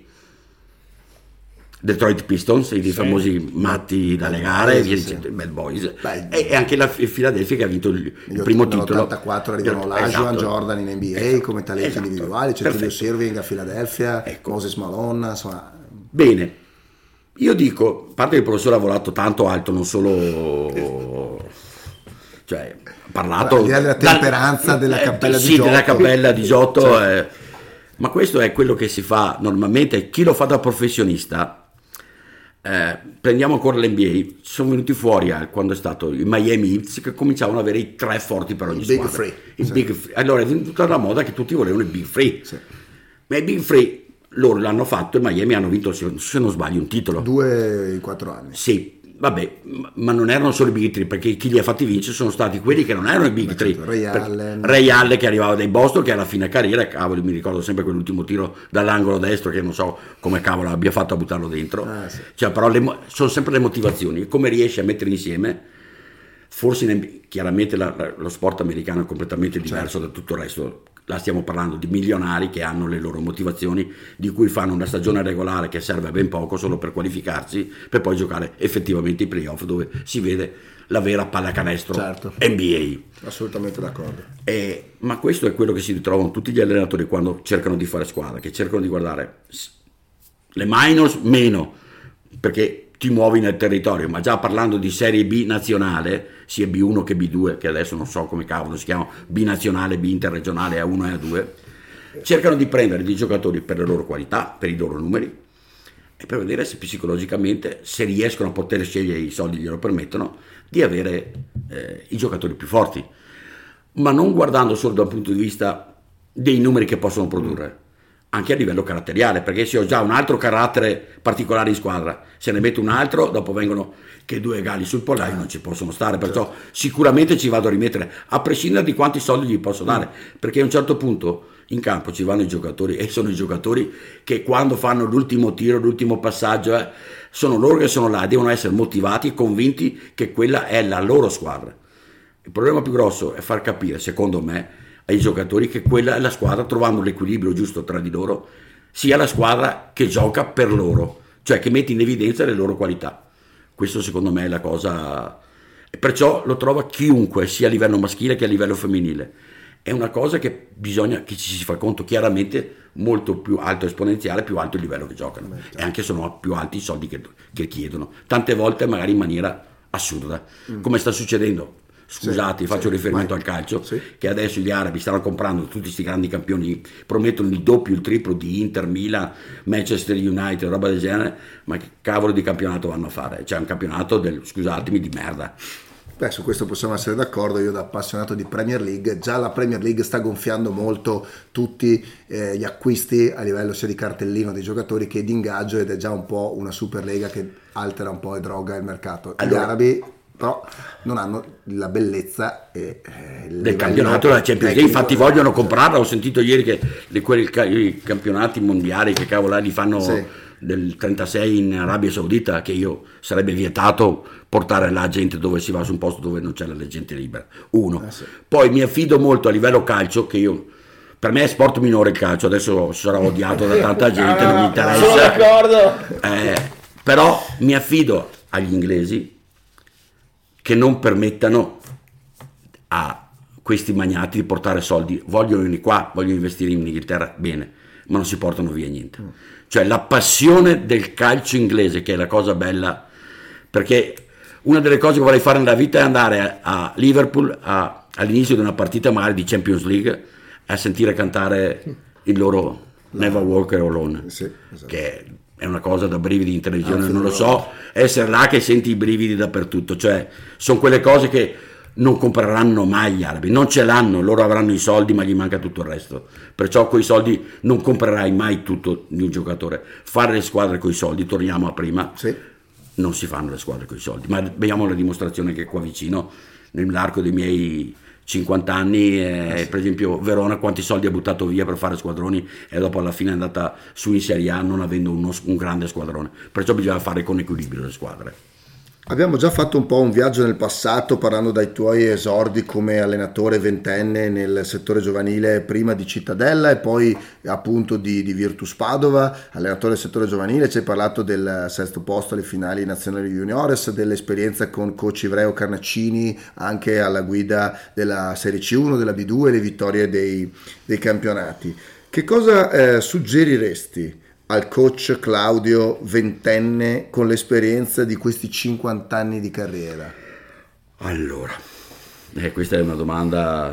Detroit Pistons, i sì. famosi matti da legare, sì, sì. Bad Boys. Beh, e anche la Philadelphia che ha vinto il, il primo titolo. nell'ottantaquattro arrivano Olajuwon, esatto. Jordan in N B A esatto. come talenti esatto. individuali, c'è Julius Erving a Philadelphia, ecco. Moses Malone, insomma. Bene, io dico, a parte che il professore ha volato tanto alto, non solo... cioè ha parlato della temperanza da, della cappella eh, di sì, Giotto, della cappella di Giotto cioè. eh, ma questo è quello che si fa normalmente. Chi lo fa da professionista, eh, prendiamo ancora l'N B A, sono venuti fuori eh, quando è stato il Miami Heat che cominciavano ad avere i tre forti per ogni il squadra, Big Free. il Sì. Big Free. Allora è venuta la moda che tutti volevano il Big Free, sì. ma il Big Free loro l'hanno fatto e Miami hanno vinto, se non sbaglio, un titolo due in quattro anni, sì. vabbè, ma non erano solo i Big Three, perché chi li ha fatti vincere sono stati quelli che non erano i Big Three. Ray Allen. Ray Allen che arrivava dai Boston, che alla fine carriera, cavolo, mi ricordo sempre quell'ultimo tiro dall'angolo destro che non so come cavolo abbia fatto a buttarlo dentro. Ah, sì. Cioè, però le, sono sempre le motivazioni, come riesci a mettere insieme. Forse ne, chiaramente la, la, lo sport americano è completamente diverso, certo, da tutto il resto. Là stiamo parlando di milionari che hanno le loro motivazioni, di cui fanno una stagione regolare che serve a ben poco solo per qualificarsi, per poi giocare effettivamente i playoff, dove si vede la vera pallacanestro, certo, N B A. Assolutamente d'accordo. E, ma questo è quello che si ritrovano tutti gli allenatori quando cercano di fare squadra, che cercano di guardare le minors meno, perché ti muovi nel territorio, ma già parlando di Serie B nazionale, sia B uno che B due, che adesso non so come cavolo si chiama, B nazionale, B interregionale, A uno e A due, cercano di prendere dei giocatori per le loro qualità, per i loro numeri, e per vedere se psicologicamente, se riescono a poter scegliere, i soldi glielo permettono, di avere eh, i giocatori più forti, ma non guardando solo dal punto di vista dei numeri che possono produrre, anche a livello caratteriale, perché se ho già un altro carattere particolare in squadra, se ne metto un altro, dopo vengono che due galli sul pollaio non ci possono stare, perciò sicuramente ci vado a rimettere, a prescindere di quanti soldi gli posso dare, perché a un certo punto in campo ci vanno i giocatori, e sono i giocatori che quando fanno l'ultimo tiro, l'ultimo passaggio, eh, sono loro che sono là, devono essere motivati e convinti che quella è la loro squadra. Il problema più grosso è far capire, secondo me, ai giocatori che quella è la squadra, trovando l'equilibrio giusto tra di loro, sia la squadra che gioca per loro, cioè che mette in evidenza le loro qualità. Questo secondo me è la cosa, e perciò lo trova chiunque, sia a livello maschile che a livello femminile. È una cosa che bisogna che ci si fa conto chiaramente, molto più alto esponenziale, più alto il livello che giocano, e anche sono più alti i soldi che, che chiedono, tante volte magari in maniera assurda, mm. come sta succedendo. Scusate, sì, faccio sì, riferimento vai. al calcio, sì. che adesso gli arabi stanno comprando tutti questi grandi campioni, promettono il doppio, il triplo di Inter, Milan, Manchester United, roba del genere, ma che cavolo di campionato vanno a fare? Cioè un campionato del, scusatemi, di merda. Beh, su questo possiamo essere d'accordo. Io da appassionato di Premier League, già la Premier League sta gonfiando molto tutti eh, gli acquisti a livello sia di cartellino dei giocatori che di ingaggio, ed è già un po' una Superlega che altera un po' e droga il mercato. Allora, gli arabi però non hanno la bellezza e, eh, del campionato della Champions League, infatti vogliono comprarla. Ho sentito ieri che le, quelli, i campionati mondiali che cavolo li fanno, sì, del trentasei in Arabia Saudita, che io sarebbe vietato portare la gente dove si va su un posto dove non c'è la gente libera, uno, eh sì. Poi mi affido molto a livello calcio, che io, per me è sport minore il calcio, adesso sarò odiato da tanta gente, non mi interessa, sono d'accordo, eh, però mi affido agli inglesi che non permettano a questi magnati di portare soldi. Vogliono venire qua, vogliono investire in Inghilterra, bene, ma non si portano via niente. Mm. Cioè la passione del calcio inglese, che è la cosa bella, perché una delle cose che vorrei fare nella vita è andare a Liverpool a, all'inizio di una partita magari di Champions League a sentire cantare il loro no. Never Walk Alone, sì, esatto. che è una cosa da brividi in televisione, ah, non lo so, essere là che senti i brividi dappertutto, cioè sono quelle cose che non compreranno mai gli arabi, non ce l'hanno, loro avranno i soldi ma gli manca tutto il resto, perciò con i soldi non comprerai mai tutto di un giocatore. Fare le squadre con i soldi, torniamo a prima, sì. non si fanno le squadre con i soldi, ma vediamo la dimostrazione che qua vicino, nell'arco dei miei cinquanta anni, eh, eh sì. per esempio Verona quanti soldi ha buttato via per fare squadroni, e dopo alla fine è andata su in Serie A non avendo uno, un grande squadrone, perciò bisogna fare con equilibrio le squadre. Abbiamo già fatto un po' un viaggio nel passato, parlando dai tuoi esordi come allenatore ventenne nel settore giovanile, prima di Cittadella e poi appunto di, di Virtus Padova, allenatore del settore giovanile. Ci hai parlato del sesto posto alle finali nazionali juniores, dell'esperienza con coach Ivreo Carnaccini anche alla guida della Serie C uno, della B due, le vittorie dei, dei campionati. Che cosa eh, suggeriresti al coach Claudio ventenne con l'esperienza di questi cinquanta anni di carriera? Allora, eh, questa è una domanda,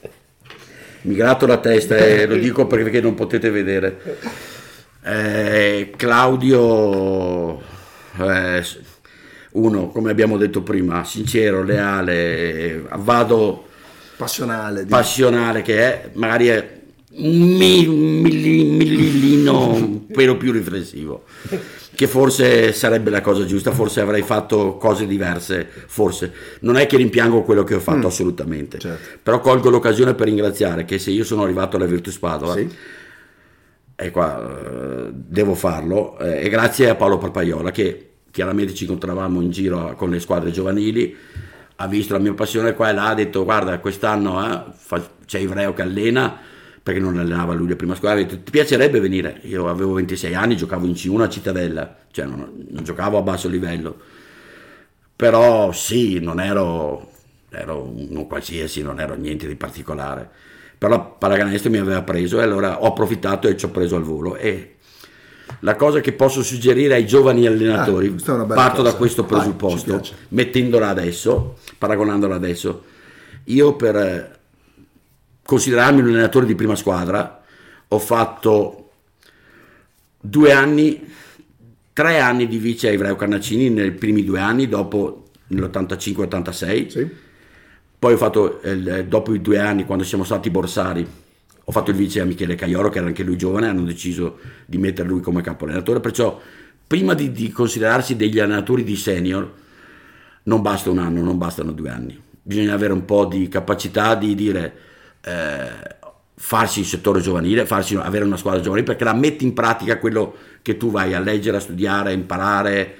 mi gratto la testa e lo dico perché non potete vedere. eh, Claudio eh, uno, come abbiamo detto prima, sincero, leale, vado passionale, passionale che è, magari è un millillino pelo più riflessivo, che forse sarebbe la cosa giusta, forse avrei fatto cose diverse, forse. Non è che rimpiango quello che ho fatto, mm. assolutamente, certo. Però colgo l'occasione per ringraziare che se io sono arrivato alla Virtus Padova, sì. e qua eh, devo farlo, eh, e grazie a Paolo Parpaiola, che chiaramente ci incontravamo in giro con le squadre giovanili, ha visto la mia passione qua e là, ha detto guarda quest'anno eh, fa, c'è Ivreo che allena, perché non allenava lui la prima squadra, ha detto ti piacerebbe venire? Io avevo ventisei anni, giocavo in C uno a Cittadella, cioè non, non giocavo a basso livello, però sì, non ero, ero uno qualsiasi, non ero niente di particolare, però la pallacanestro mi aveva preso e allora ho approfittato e ci ho preso al volo. E la cosa che posso suggerire ai giovani allenatori, ah, parto cosa. da questo presupposto, Vai, mettendola adesso, paragonandola adesso, io per considerarmi un allenatore di prima squadra ho fatto due anni, tre anni di vice a Ivreo Carnacini nei primi due anni, dopo nell'ottantacinque ottantasei, sì. Poi ho fatto, eh, dopo i due anni quando siamo stati borsari, ho fatto il vice a Michele Caioro, che era anche lui giovane, hanno deciso di mettere lui come capo allenatore, perciò prima di, di considerarsi degli allenatori di senior non basta un anno, non bastano due anni, bisogna avere un po' di capacità di dire eh, farsi il settore giovanile, farsi, avere una squadra giovanile, perché la metti in pratica quello che tu vai a leggere, a studiare, a imparare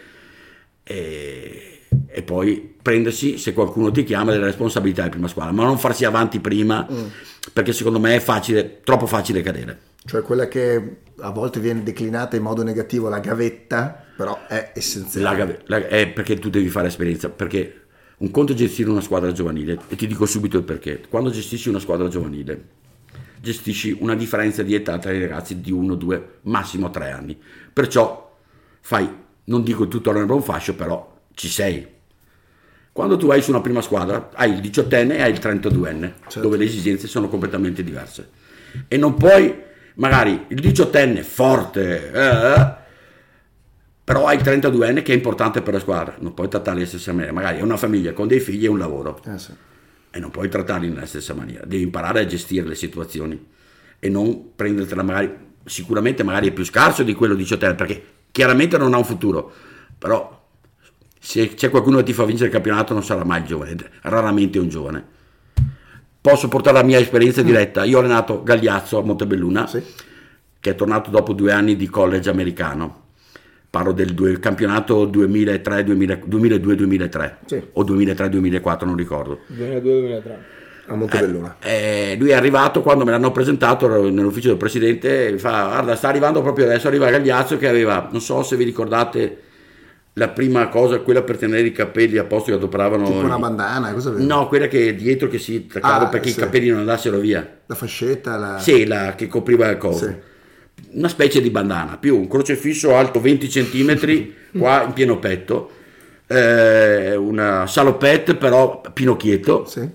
e, e poi prendersi, se qualcuno ti chiama, delle responsabilità di prima squadra, ma non farsi avanti prima, mm. perché secondo me è facile, troppo facile cadere. Cioè quella che a volte viene declinata in modo negativo, la gavetta, però è essenziale. La gave- la, è perché tu devi fare esperienza, perché un conto è gestire una squadra giovanile, e ti dico subito il perché. Quando gestisci una squadra giovanile, gestisci una differenza di età tra i ragazzi di uno, due, massimo tre anni. Perciò fai, non dico tutto all'erba un fascio, però ci sei. Quando tu vai su una prima squadra, hai il diciottenne e hai il trentaduenne, certo. dove le esigenze sono completamente diverse. E non puoi, magari, il diciottenne forte, eh, però hai il trentaduenne che è importante per la squadra, non puoi trattarli alla stessa maniera, magari è una famiglia con dei figli e un lavoro, eh sì. e non puoi trattarli nella stessa maniera, devi imparare a gestire le situazioni e non prendertela magari, sicuramente magari è più scarso di quello diciottenne, perché chiaramente non ha un futuro, però se c'è qualcuno che ti fa vincere il campionato non sarà mai il giovane, raramente un giovane. Posso portare la mia esperienza diretta, io ho allenato Gagliazzo a Montebelluna, sì. che è tornato dopo due anni di college americano, parlo del due, campionato duemilatré duemiladue duemilatré, sì. o duemilatré duemilaquattro, non ricordo. duemiladue duemilatré. A Montebelluna. Eh, eh, lui è arrivato quando me l'hanno presentato nell'ufficio del presidente, mi fa guarda sta arrivando proprio adesso, arriva Gagliazzo che aveva, non so se vi ricordate, la prima cosa, quella per tenere i capelli a posto che adoperavano. Tipo una bandana, cosa aveva? No, quella che dietro che si attaccava ah, perché sì. i capelli non andassero via. La fascetta, la... Sì, la che copriva il collo. Sì. Una specie di bandana, più un crocefisso alto venti centimetri, qua in pieno petto, eh, una salopette però pinocchietto. Sì.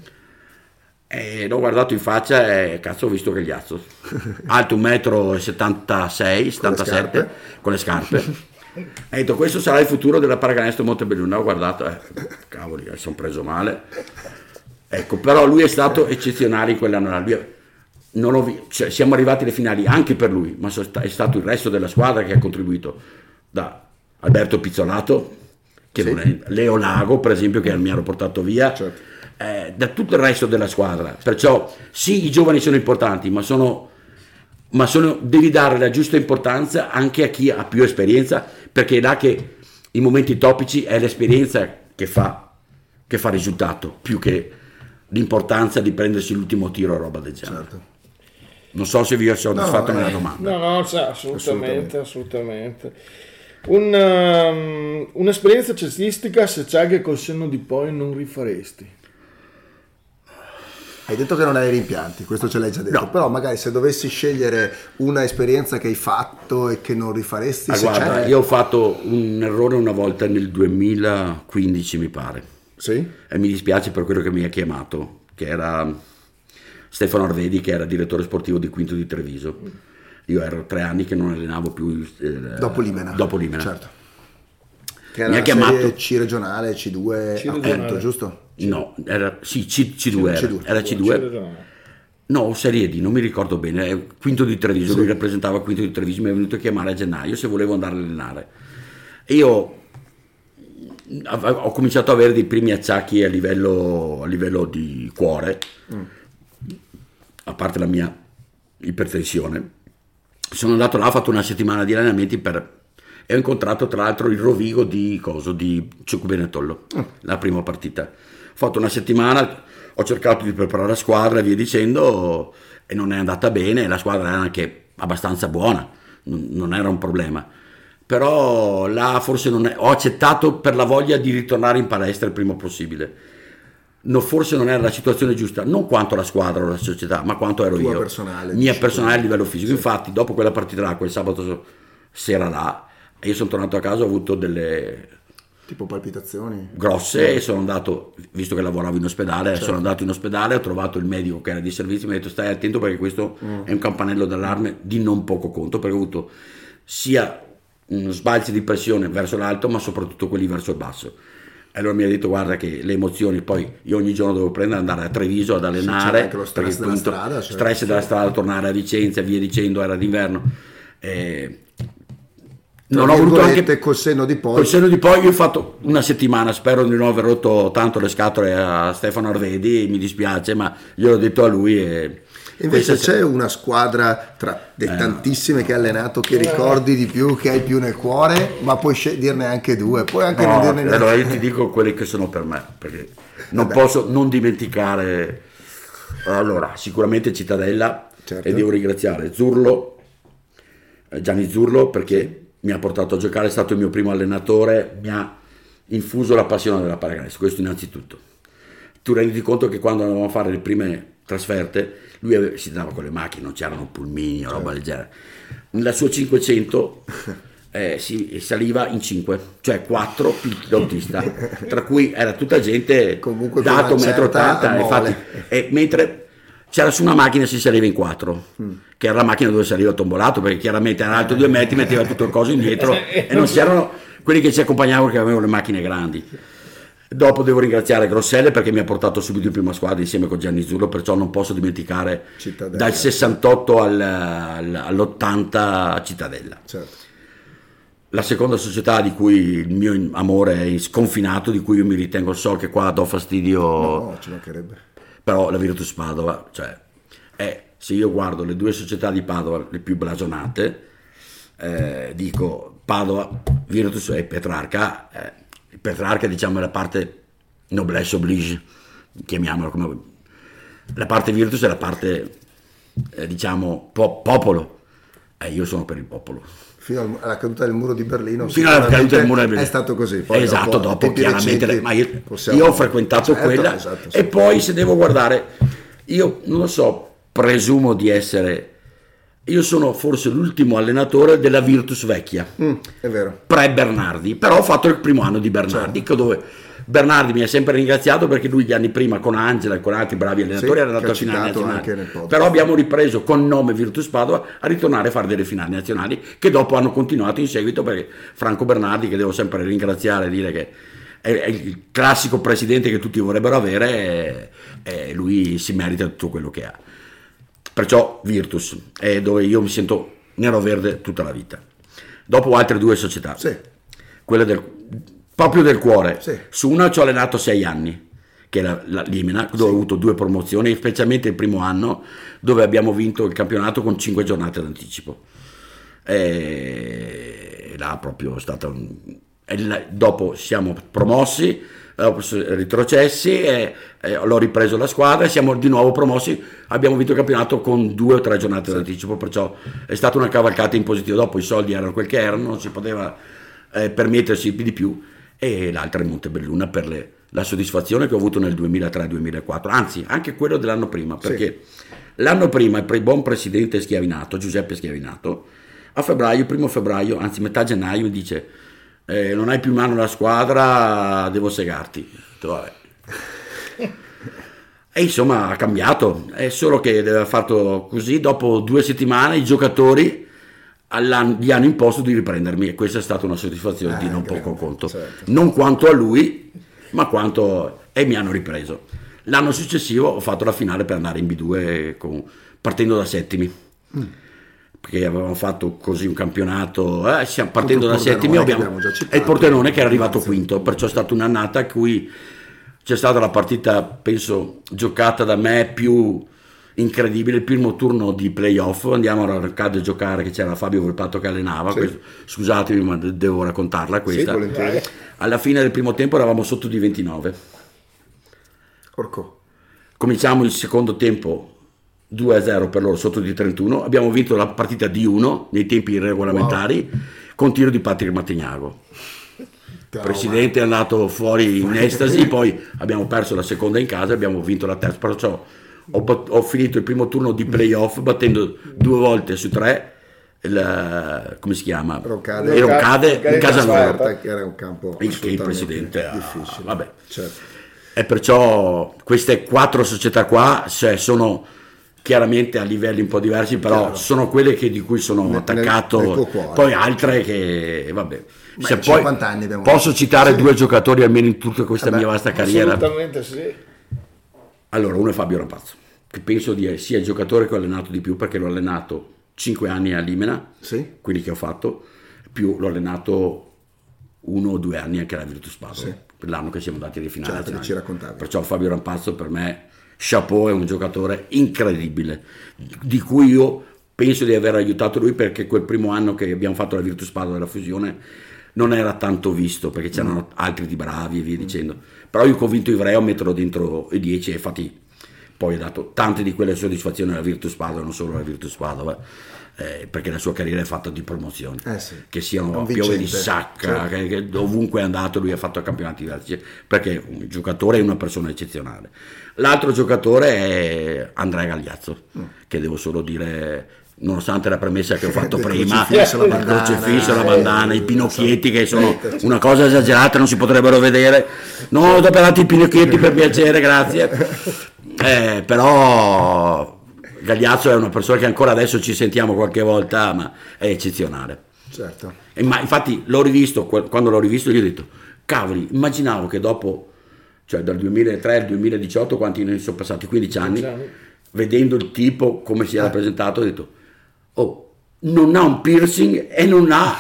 E l'ho guardato in faccia e cazzo ho visto Gagliazzo. Alto un metro e settantasei, settantasette, con le scarpe. Ha detto questo sarà il futuro della pallacanestro Montebelluna. Ho guardato, eh, cavoli, mi sono preso male, ecco, però lui è stato eccezionale in quell'anno là. Lui, non ho vi- cioè, siamo arrivati alle finali anche per lui, ma è stato il resto della squadra che ha contribuito, da Alberto Pizzolato, che sì. non è, Leo Lago per esempio, che mi hanno portato via, certo. eh, da tutto il resto della squadra. Perciò sì, i giovani sono importanti, ma sono ma sono, devi dare la giusta importanza anche a chi ha più esperienza, perché è là che i momenti topici è l'esperienza che fa, che fa risultato, più che l'importanza di prendersi l'ultimo tiro o roba del genere. Certo. Non so se vi ho soddisfatto no, nella eh, domanda. No, no, cioè, assolutamente, assolutamente. Un, um, un'esperienza cestistica, se c'è, che col senno di poi non rifaresti? Hai detto che non hai rimpianti, questo ce l'hai già detto, no. Però magari se dovessi scegliere una esperienza che hai fatto e che non rifaresti, Ah, se guarda, c'è... io ho fatto un errore una volta nel duemilaquindici mi pare, Sì? e mi dispiace per quello che mi ha chiamato, che era Stefano Arvedi, che era direttore sportivo di Quinto di Treviso. Io ero tre anni che non allenavo più eh, Dopo Limena. dopo Limena. Certo. Che era Mi ha la chiamato serie C regionale, C due, C appunto, regionale. giusto? No, era sì, C, C2 era, C due. era C due. no, Serie D, non mi ricordo bene, quinto di Treviso, sì. Lui rappresentava quinto di Treviso, mi è venuto a chiamare a gennaio se volevo andare a allenare. E io ho cominciato ad avere dei primi acciacchi a livello, a livello di cuore, mm. a parte la mia ipertensione. Sono andato là, ho fatto una settimana di allenamenti per, e ho incontrato tra l'altro il Rovigo di Coso, di Ciucco Benetollo, mm. la prima partita. Ho fatto una settimana, ho cercato di preparare la squadra e via dicendo, e non è andata bene, la squadra era anche abbastanza buona, non, non era un problema. Però là forse non è, ho accettato per la voglia di ritornare in palestra il prima possibile. No, forse non era la situazione giusta, non quanto la squadra o la società, ma quanto ero tua io, personale, mia personale a livello fisico. Sì. Infatti dopo quella partita là, quel sabato sera là, io sono tornato a casa, ho avuto delle tipo palpitazioni grosse e sono andato, visto che lavoravo in ospedale, certo. sono andato in ospedale, ho trovato il medico che era di servizio, mi ha detto stai attento perché questo mm. è un campanello d'allarme di non poco conto, perché ho avuto sia sbalzi di pressione verso l'alto ma soprattutto quelli verso il basso. E allora mi ha detto guarda che le emozioni, poi io ogni giorno devo prendere andare a Treviso ad allenare, sì, lo stress della appunto, strada, certo. stress della strada, tornare a Vicenza e via dicendo, era d'inverno, eh, non ho voluto anche col senno di poi col senno di poi io ho fatto una settimana, spero di non aver rotto tanto le scatole a Stefano Arvedi, mi dispiace ma gliel'ho detto a lui e invece c'è una squadra tra le eh, tantissime che hai allenato che ricordi di più, che hai più nel cuore, ma puoi sc- dirne anche due, puoi anche no, non dirne neanche. Allora io ti dico quelli che sono per me, perché non Vabbè. posso non dimenticare. Allora, sicuramente Cittadella, certo. E devo ringraziare Zurlo, Gianni Zurlo, perché mi ha portato a giocare, è stato il mio primo allenatore, mi ha infuso la passione della pallacanestro, questo innanzitutto. Tu rendi conto che quando andavamo a fare le prime trasferte lui aveva, si andava con le macchine, non c'erano pulmini o roba del genere. Nella sua cinquecento eh, si saliva in cinque, cioè quattro più l'autista, tra cui era tutta gente comunque dato uno e ottanta m, infatti, e mentre c'era su una macchina si saliva in quattro, mm. che era la macchina dove saliva tombolato, perché chiaramente era alto due metri, metteva tutto il coso indietro e non c'erano quelli che ci accompagnavano che avevano le macchine grandi. Dopo devo ringraziare Grosselle perché mi ha portato subito in prima squadra insieme con Gianni Zurlo, perciò non posso dimenticare Cittadella. Dal sessantotto al, al, all'ottanta a Cittadella. Certo. La seconda società di cui il mio amore è sconfinato, di cui io mi ritengo, so che qua do fastidio, no, ci mancherebbe. Però la Virtus Padova, cioè, è, se io guardo le due società di Padova le più blasonate, eh, dico Padova, Virtus e Petrarca. eh, Petrarca diciamo è la parte noblesse oblige, chiamiamola come vuoi. La parte Virtus è la parte eh, diciamo po- popolo, e eh, io sono per il popolo. Fino alla caduta del muro di Berlino fino alla caduta del muro di Berlino è stato così. Poi esatto, dopo, dopo chiaramente recenti, ma io, possiamo... io ho frequentato certo, quella esatto, sì. E poi se devo guardare, io non lo so, presumo di essere, io sono forse l'ultimo allenatore della Virtus vecchia, mm, è vero, pre Bernardi, però ho fatto il primo anno di Bernardi, certo. Dove Bernardi mi ha sempre ringraziato perché lui gli anni prima con Angela e con altri bravi allenatori sì, era andato a finali nazionali, però abbiamo ripreso con nome Virtus Padova a ritornare a fare delle finali nazionali che dopo hanno continuato in seguito, perché Franco Bernardi, che devo sempre ringraziare e dire che è, è il classico presidente che tutti vorrebbero avere, e, e lui si merita tutto quello che ha. Perciò Virtus è dove io mi sento nero-verde tutta la vita. Dopo altre due società, sì. Quelle del, proprio del cuore. Sì. Su una ci ho allenato sei anni, che è la, la Limena, dove sì. Ho avuto due promozioni, specialmente il primo anno, dove abbiamo vinto il campionato con cinque giornate d'anticipo. E là proprio è stata un... e là, dopo siamo promossi, retrocessi e, e l'ho ripreso la squadra e siamo di nuovo promossi, abbiamo vinto il campionato con due o tre giornate sì. d'anticipo, perciò è stata una cavalcata in positivo. Dopo i soldi erano quel che erano, non si poteva eh, permettersi di più, e l'altra è Montebelluna per le, la soddisfazione che ho avuto nel duemilatré duemilaquattro, anzi anche quello dell'anno prima, perché sì. L'anno prima il pre- buon presidente Schiavinato, Giuseppe Schiavinato, a febbraio, primo febbraio, anzi metà gennaio, mi dice Eh, non hai più in mano la squadra, devo segarti. Vabbè. E insomma ha cambiato, è solo che aveva fatto così, dopo due settimane i giocatori gli hanno imposto di riprendermi, e questa è stata una soddisfazione eh, di non poco conto, certo. Non quanto a lui, ma quanto, e mi hanno ripreso. L'anno successivo ho fatto la finale per andare in B due con, partendo da settimi. Mm. Perché avevamo fatto così un campionato, eh, siamo partendo da settimi abbiamo, e il Pordenone che era arrivato quinto, perciò è stata un'annata a cui c'è stata la partita, penso, giocata da me più incredibile, il primo turno di playoff, andiamo a Arcade a giocare, che c'era Fabio Volpato che allenava, sì. questo, scusatemi ma devo raccontarla questa, sì, alla fine del primo tempo eravamo sotto di ventinove, Orco. Cominciamo il secondo tempo due a zero per loro, sotto di trentuno, abbiamo vinto la partita di uno nei tempi regolamentari, wow. con tiro di Patrick Mattignago. Il presidente è andato fuori in estasi, poi abbiamo perso la seconda in casa, abbiamo vinto la terza, perciò ho, ho finito il primo turno di playoff battendo due volte su tre il, come si chiama? Roncade, e Roncade in casa loro, che era un campo il, che il presidente ha, difficile. Vabbè. Certo. E perciò queste quattro società qua, cioè, sono chiaramente a livelli un po' diversi, però Chiaro. sono quelle che, di cui sono nel, attaccato, nel, nel poi altre che vabbè. Beh, Se poi anni posso citare sì. due giocatori almeno in tutta questa Vabbè, mia vasta carriera. Assolutamente sì. Allora, uno è Fabio Rampazzo, che penso di, sia il giocatore che ho allenato di più, perché l'ho allenato cinque anni a Limena, sì. quelli che ho fatto, più l'ho allenato uno o due anni anche alla Virtus Padova, sì. per l'anno che siamo andati alle finali. Certo, ci raccontavi. Perciò Fabio Rampazzo per me, chapeau, è un giocatore incredibile, di cui io penso di aver aiutato lui, perché quel primo anno che abbiamo fatto la Virtus Padova della fusione non era tanto visto, perché c'erano mm. altri di bravi e via dicendo, però io ho convinto Ivrea a metterlo dentro i dieci, e infatti poi ha dato tante di quelle soddisfazioni alla Virtus Padova, non solo alla Virtus Padova, eh, perché la sua carriera è fatta di promozioni, eh sì. che siano Piove di Sacca, certo. che, che ovunque è andato lui ha fatto campionati diversi, perché è un giocatore è una persona eccezionale. L'altro giocatore è Andrea Gagliazzo, mm. che devo solo dire, nonostante la premessa che ho fatto prima, il crocefisso, la bandana, i pinocchietti che sono una cosa esagerata, non si potrebbero vedere, non ho doperato i pinocchietti per piacere, grazie, eh, però Gagliazzo è una persona che ancora adesso ci sentiamo qualche volta, ma è eccezionale. Certo. E ma infatti l'ho rivisto, quando l'ho rivisto gli ho detto, cavoli, immaginavo che dopo, cioè dal duemilatré al duemiladiciotto, quanti ne sono passati, quindici anni, vedendo il tipo come si era eh. presentato, ho detto, oh, non ha un piercing e non ha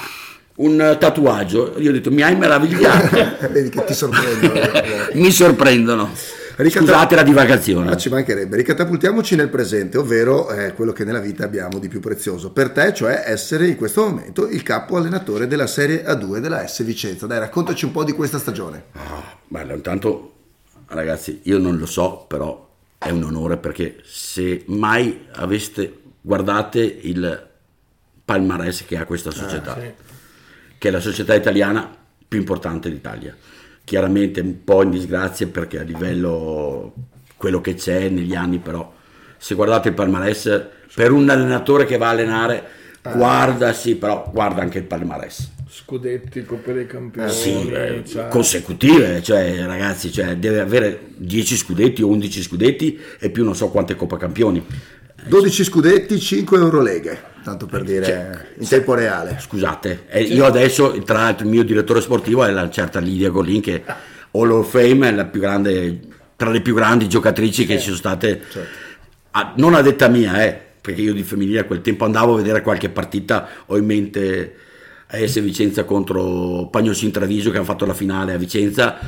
un tatuaggio. Io ho detto, mi hai meravigliato. Vedi che ti sorprendono. Mi sorprendono. Ricatap- Scusate la divagazione. Ma ci mancherebbe. Ricatapultiamoci nel presente, ovvero eh, quello che nella vita abbiamo di più prezioso per te, cioè essere in questo momento il capo allenatore della Serie A due della S Vicenza. Dai, raccontaci un po' di questa stagione. Ah, bello, intanto ragazzi, io non lo so, però è un onore, perché se mai aveste guardate il palmarès che ha questa società, ah, sì. che è la società italiana più importante d'Italia, chiaramente un po' in disgrazia perché a livello quello che c'è negli anni, però se guardate il palmarès per un allenatore che va a allenare, ah. guarda sì, però guarda anche il palmarès. Scudetti, Coppe dei Campioni, sì, eh, consecutive, cioè ragazzi, cioè, deve avere dieci scudetti o undici scudetti e più non so quante Coppa Campioni. dodici scudetti, cinque Euroleghe, tanto per dire, cioè, in tempo reale. Scusate, eh, io adesso, tra l'altro, il mio direttore sportivo è la certa Lidia Golin, che Hall of Fame è la più grande, tra le più grandi giocatrici che ci sono state, certo. a, non a detta mia, eh, perché io di femminile a quel tempo andavo a vedere qualche partita, ho in mente A S Vicenza contro Pagnosin Treviso, che hanno fatto la finale a Vicenza,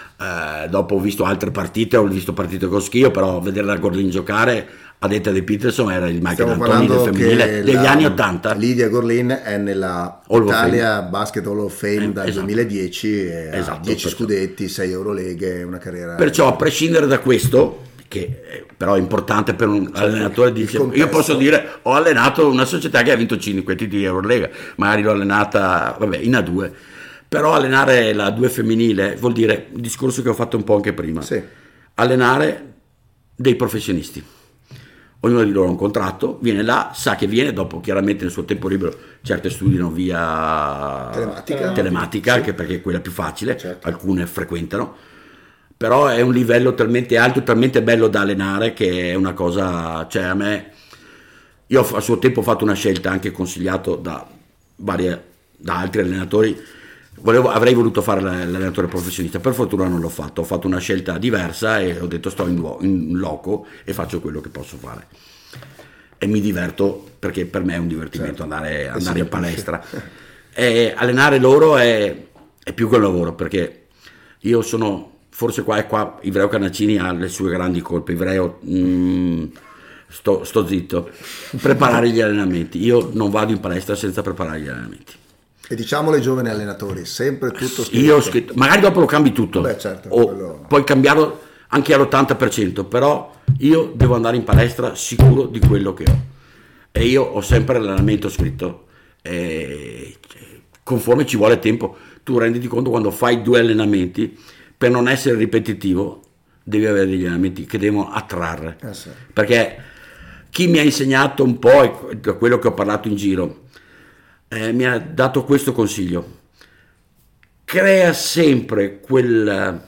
eh, dopo ho visto altre partite, ho visto partite con Schio, però vedere la Golin giocare, a detta di Peterson, era il Michael Antoni del femminile degli la, anni ottanta. Lidia Gorlin è nella Hall Italia Basket Hall of Fame eh, dal esatto. duemiladieci, esatto, dieci scudetti, sei Euroleghe, una carriera. Perciò, a prescindere da questo, che però è importante per un cioè, allenatore, dice, io posso dire ho allenato una società che ha vinto cinque titoli di Eurolega, magari l'ho allenata vabbè, in A due, però allenare la A due femminile vuol dire il discorso che ho fatto un po' anche prima, sì. allenare dei professionisti. Ognuno di loro ha un contratto, viene là, sa che viene, dopo chiaramente nel suo tempo libero certe studiano via telematica, telematica sì. anche perché è quella più facile, certo. alcune frequentano, però è un livello talmente alto, talmente bello da allenare, che è una cosa, cioè a me, io a suo tempo ho fatto una scelta anche consigliato da varie, da altri allenatori, volevo, avrei voluto fare l'allenatore professionista, per fortuna non l'ho fatto, ho fatto una scelta diversa e ho detto sto in, in loco e faccio quello che posso fare e mi diverto, perché per me è un divertimento, certo, andare, andare in palestra e allenare loro è, è più che un lavoro, perché io sono forse qua e qua Ivreo Carnacini ha le sue grandi colpe. Ivreo mm, sto, sto zitto, preparare gli allenamenti, io non vado in palestra senza preparare gli allenamenti. E diciamolo ai giovani allenatori, sempre tutto scritto. Io ho scritto, magari dopo lo cambi tutto. Beh, certo, o quello... puoi cambiarlo anche all'ottanta per cento, però io devo andare in palestra sicuro di quello che ho. E io ho sempre l'allenamento scritto. E conforme ci vuole tempo, tu renditi conto quando fai due allenamenti, per non essere ripetitivo, devi avere degli allenamenti che devono attrarre. Eh sì. Perché chi mi ha insegnato un po', e quello che ho parlato in giro, Eh, mi ha dato questo consiglio: crea sempre quel,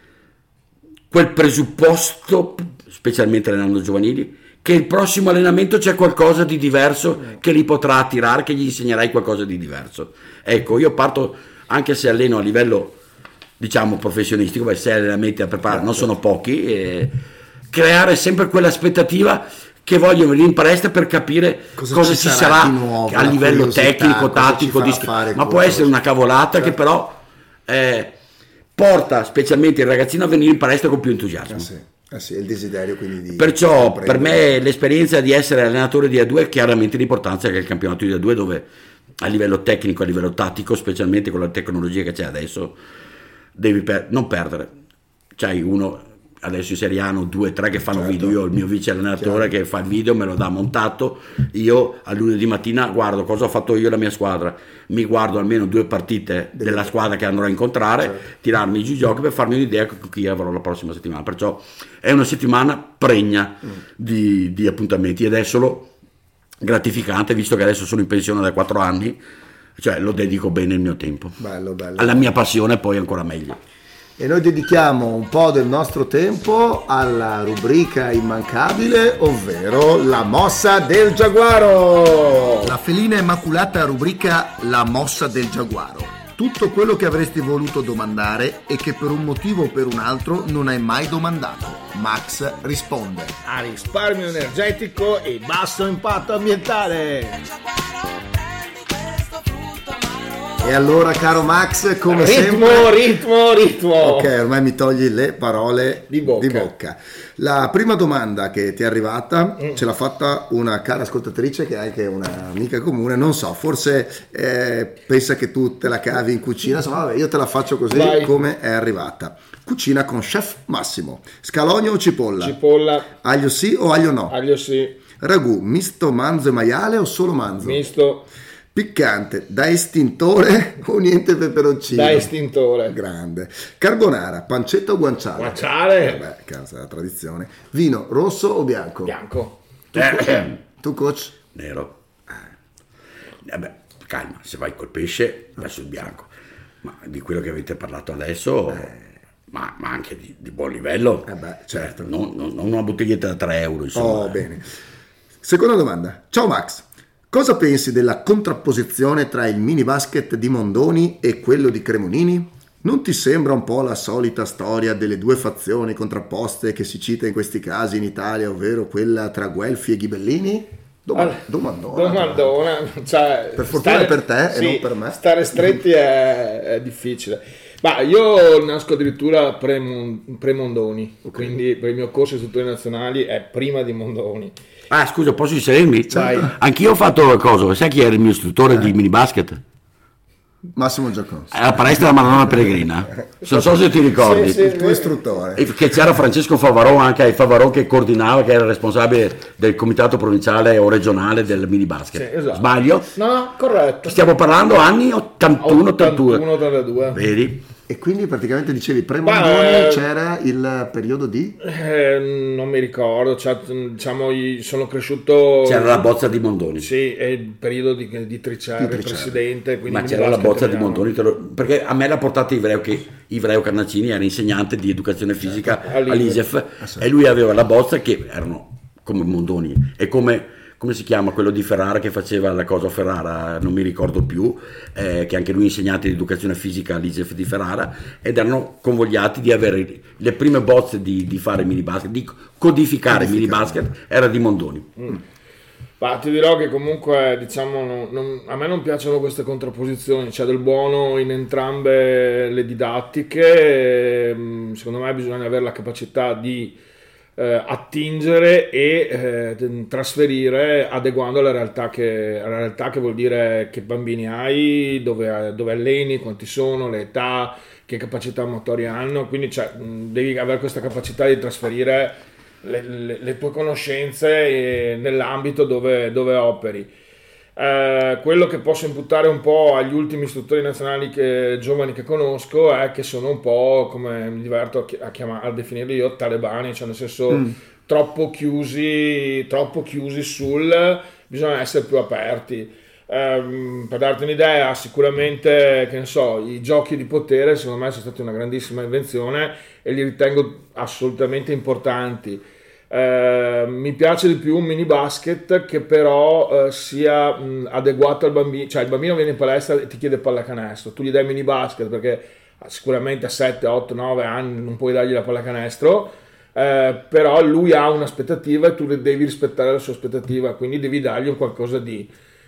quel presupposto, specialmente allenando giovanili, che il prossimo allenamento c'è qualcosa di diverso che li potrà attirare, che gli insegnerai qualcosa di diverso. Ecco, io parto, anche se alleno a livello diciamo professionistico, perché sei allenamenti da preparare non sono pochi, eh, creare sempre quell'aspettativa che vogliono venire in palestra per capire cosa, cosa ci sarà, sarà nuovo, a livello tecnico, tattico, di... ma può essere una cavolata, certo, che però eh, porta specialmente il ragazzino a venire in palestra con più entusiasmo. Eh sì, eh sì, il desiderio quindi di... Perciò per me l'esperienza di essere allenatore di A due è chiaramente l'importanza che è il campionato di A due, dove a livello tecnico, a livello tattico, specialmente con la tecnologia che c'è adesso, devi per... non perdere. C'hai uno adesso in Serie A hanno due tre che fanno, certo, video. Io ho il mio vice allenatore, certo, che fa il video, me lo dà montato, io a lunedì mattina guardo cosa ho fatto io e la mia squadra, mi guardo almeno due partite della squadra che andrò a incontrare, certo, tirarmi giù i giochi per farmi un'idea di chi avrò la prossima settimana. Perciò è una settimana pregna mm. di, di appuntamenti, ed è solo gratificante, visto che adesso sono in pensione da quattro anni, cioè lo dedico bene il mio tempo, bello, bello, alla mia passione, poi ancora meglio. E noi dedichiamo un po' del nostro tempo alla rubrica immancabile, ovvero la mossa del giaguaro. La felina immaculata rubrica La mossa del giaguaro. Tutto quello che avresti voluto domandare e che per un motivo o per un altro non hai mai domandato. Max risponde. A risparmio energetico e basso impatto ambientale. E allora, caro Max, come ritmo, sempre... Ritmo, ritmo, ritmo! Ok, ormai mi togli le parole di bocca. Di bocca. La prima domanda che ti è arrivata mm. ce l'ha fatta una cara ascoltatrice che è anche una amica comune, non so, forse eh, pensa che tu te la cavi in cucina, insomma, vabbè, io te la faccio così. Vai. Come è arrivata. Cucina con chef Massimo. Scalogno o cipolla? Cipolla. Aglio sì o aglio no? Aglio sì. Ragù, misto manzo e maiale o solo manzo? Misto. Piccante, da estintore o niente peperoncino? Da estintore. Grande. Carbonara, pancetta o guanciale? Guanciale. Vabbè, cazzo, è la tradizione. Vino, rosso o bianco? Bianco. Tu, eh. tu coach? Nero. Eh. Vabbè, calma, se vai col pesce vai sul bianco. Ma di quello che avete parlato adesso... Eh. Ma, ma anche di, di buon livello. Eh beh, certo. Non, non, non una bottiglietta da tre euro, insomma. Oh, bene. Seconda domanda. Ciao Max. Cosa pensi della contrapposizione tra il mini basket di Mondoni e quello di Cremonini? Non ti sembra un po' la solita storia delle due fazioni contrapposte che si cita in questi casi in Italia, ovvero quella tra Guelfi e Ghibellini? Doma- allora, domandona. Domandona. Cioè, per fortuna stare, per te sì, e non per me. Stare stretti è, è difficile. Ma io nasco addirittura pre-Mondoni, okay, quindi per il mio corso di istruttori nazionali è prima di Mondoni. Ah, scusa, posso inserirmi? Vai. Anch'io ho fatto qualcosa. Sai chi era il mio istruttore eh. di mini basket? Massimo Giacomo. È la palestra della Madonna Peregrina. Non so se ti ricordi. Sì, sì, il tuo istruttore. E che c'era Francesco Favarò, anche il Favarò che coordinava, che era il responsabile del comitato provinciale o regionale del mini basket. Sì, esatto. Sbaglio? No, no, corretto. Stiamo parlando anni ottantuno ottantadue. ottantuno ottantadue. Vedi? E quindi praticamente dicevi pre-Mondoni eh, c'era il periodo di? Eh, non mi ricordo, cioè, diciamo sono cresciuto... C'era la bozza di Mondoni. Sì, è il periodo di, di Tricerri, presidente. Ma c'era la bozza di Mondoni, lo, perché a me l'ha portata Ivreo, che Ivreo Carnacini era insegnante di educazione fisica, certo, all'I S E F, ah, sì, e lui aveva la bozza che erano come Mondoni e come come si chiama, quello di Ferrara che faceva la cosa a Ferrara, non mi ricordo più, eh, che anche lui insegnante di educazione fisica all'I G F di Ferrara, ed erano convogliati di avere le prime bozze di, di fare mini basket, di codificare mini basket, era di Mondoni. Mm. Ma ti dirò che comunque, diciamo, non, non, a me non piacciono queste contrapposizioni, c'è del buono in entrambe le didattiche, e, secondo me bisogna avere la capacità di eh, attingere e eh, trasferire adeguando alla realtà, che, alla realtà che vuol dire che bambini hai, dove, dove alleni, quanti sono, le età, che capacità motorie hanno, quindi cioè, devi avere questa capacità di trasferire Le, le, le tue conoscenze nell'ambito dove, dove operi. Eh, quello che posso imputare un po' agli ultimi istruttori nazionali che, giovani che conosco è che sono un po', come mi diverto a, chiamare, a definirli io, talebani, cioè nel senso mm. troppo chiusi, troppo chiusi sul bisogna essere più aperti. Eh, per darti un'idea, sicuramente, che ne so, i giochi di potere secondo me sono stati una grandissima invenzione e li ritengo assolutamente importanti. Eh, mi piace di più un mini basket che però eh, sia mh, adeguato al bambino, cioè il bambino viene in palestra e ti chiede pallacanestro, tu gli dai mini basket perché sicuramente a sette, otto, nove anni non puoi dargli la pallacanestro, eh, però lui ha un'aspettativa e tu devi rispettare la sua aspettativa, quindi devi dargli un qualcosa di...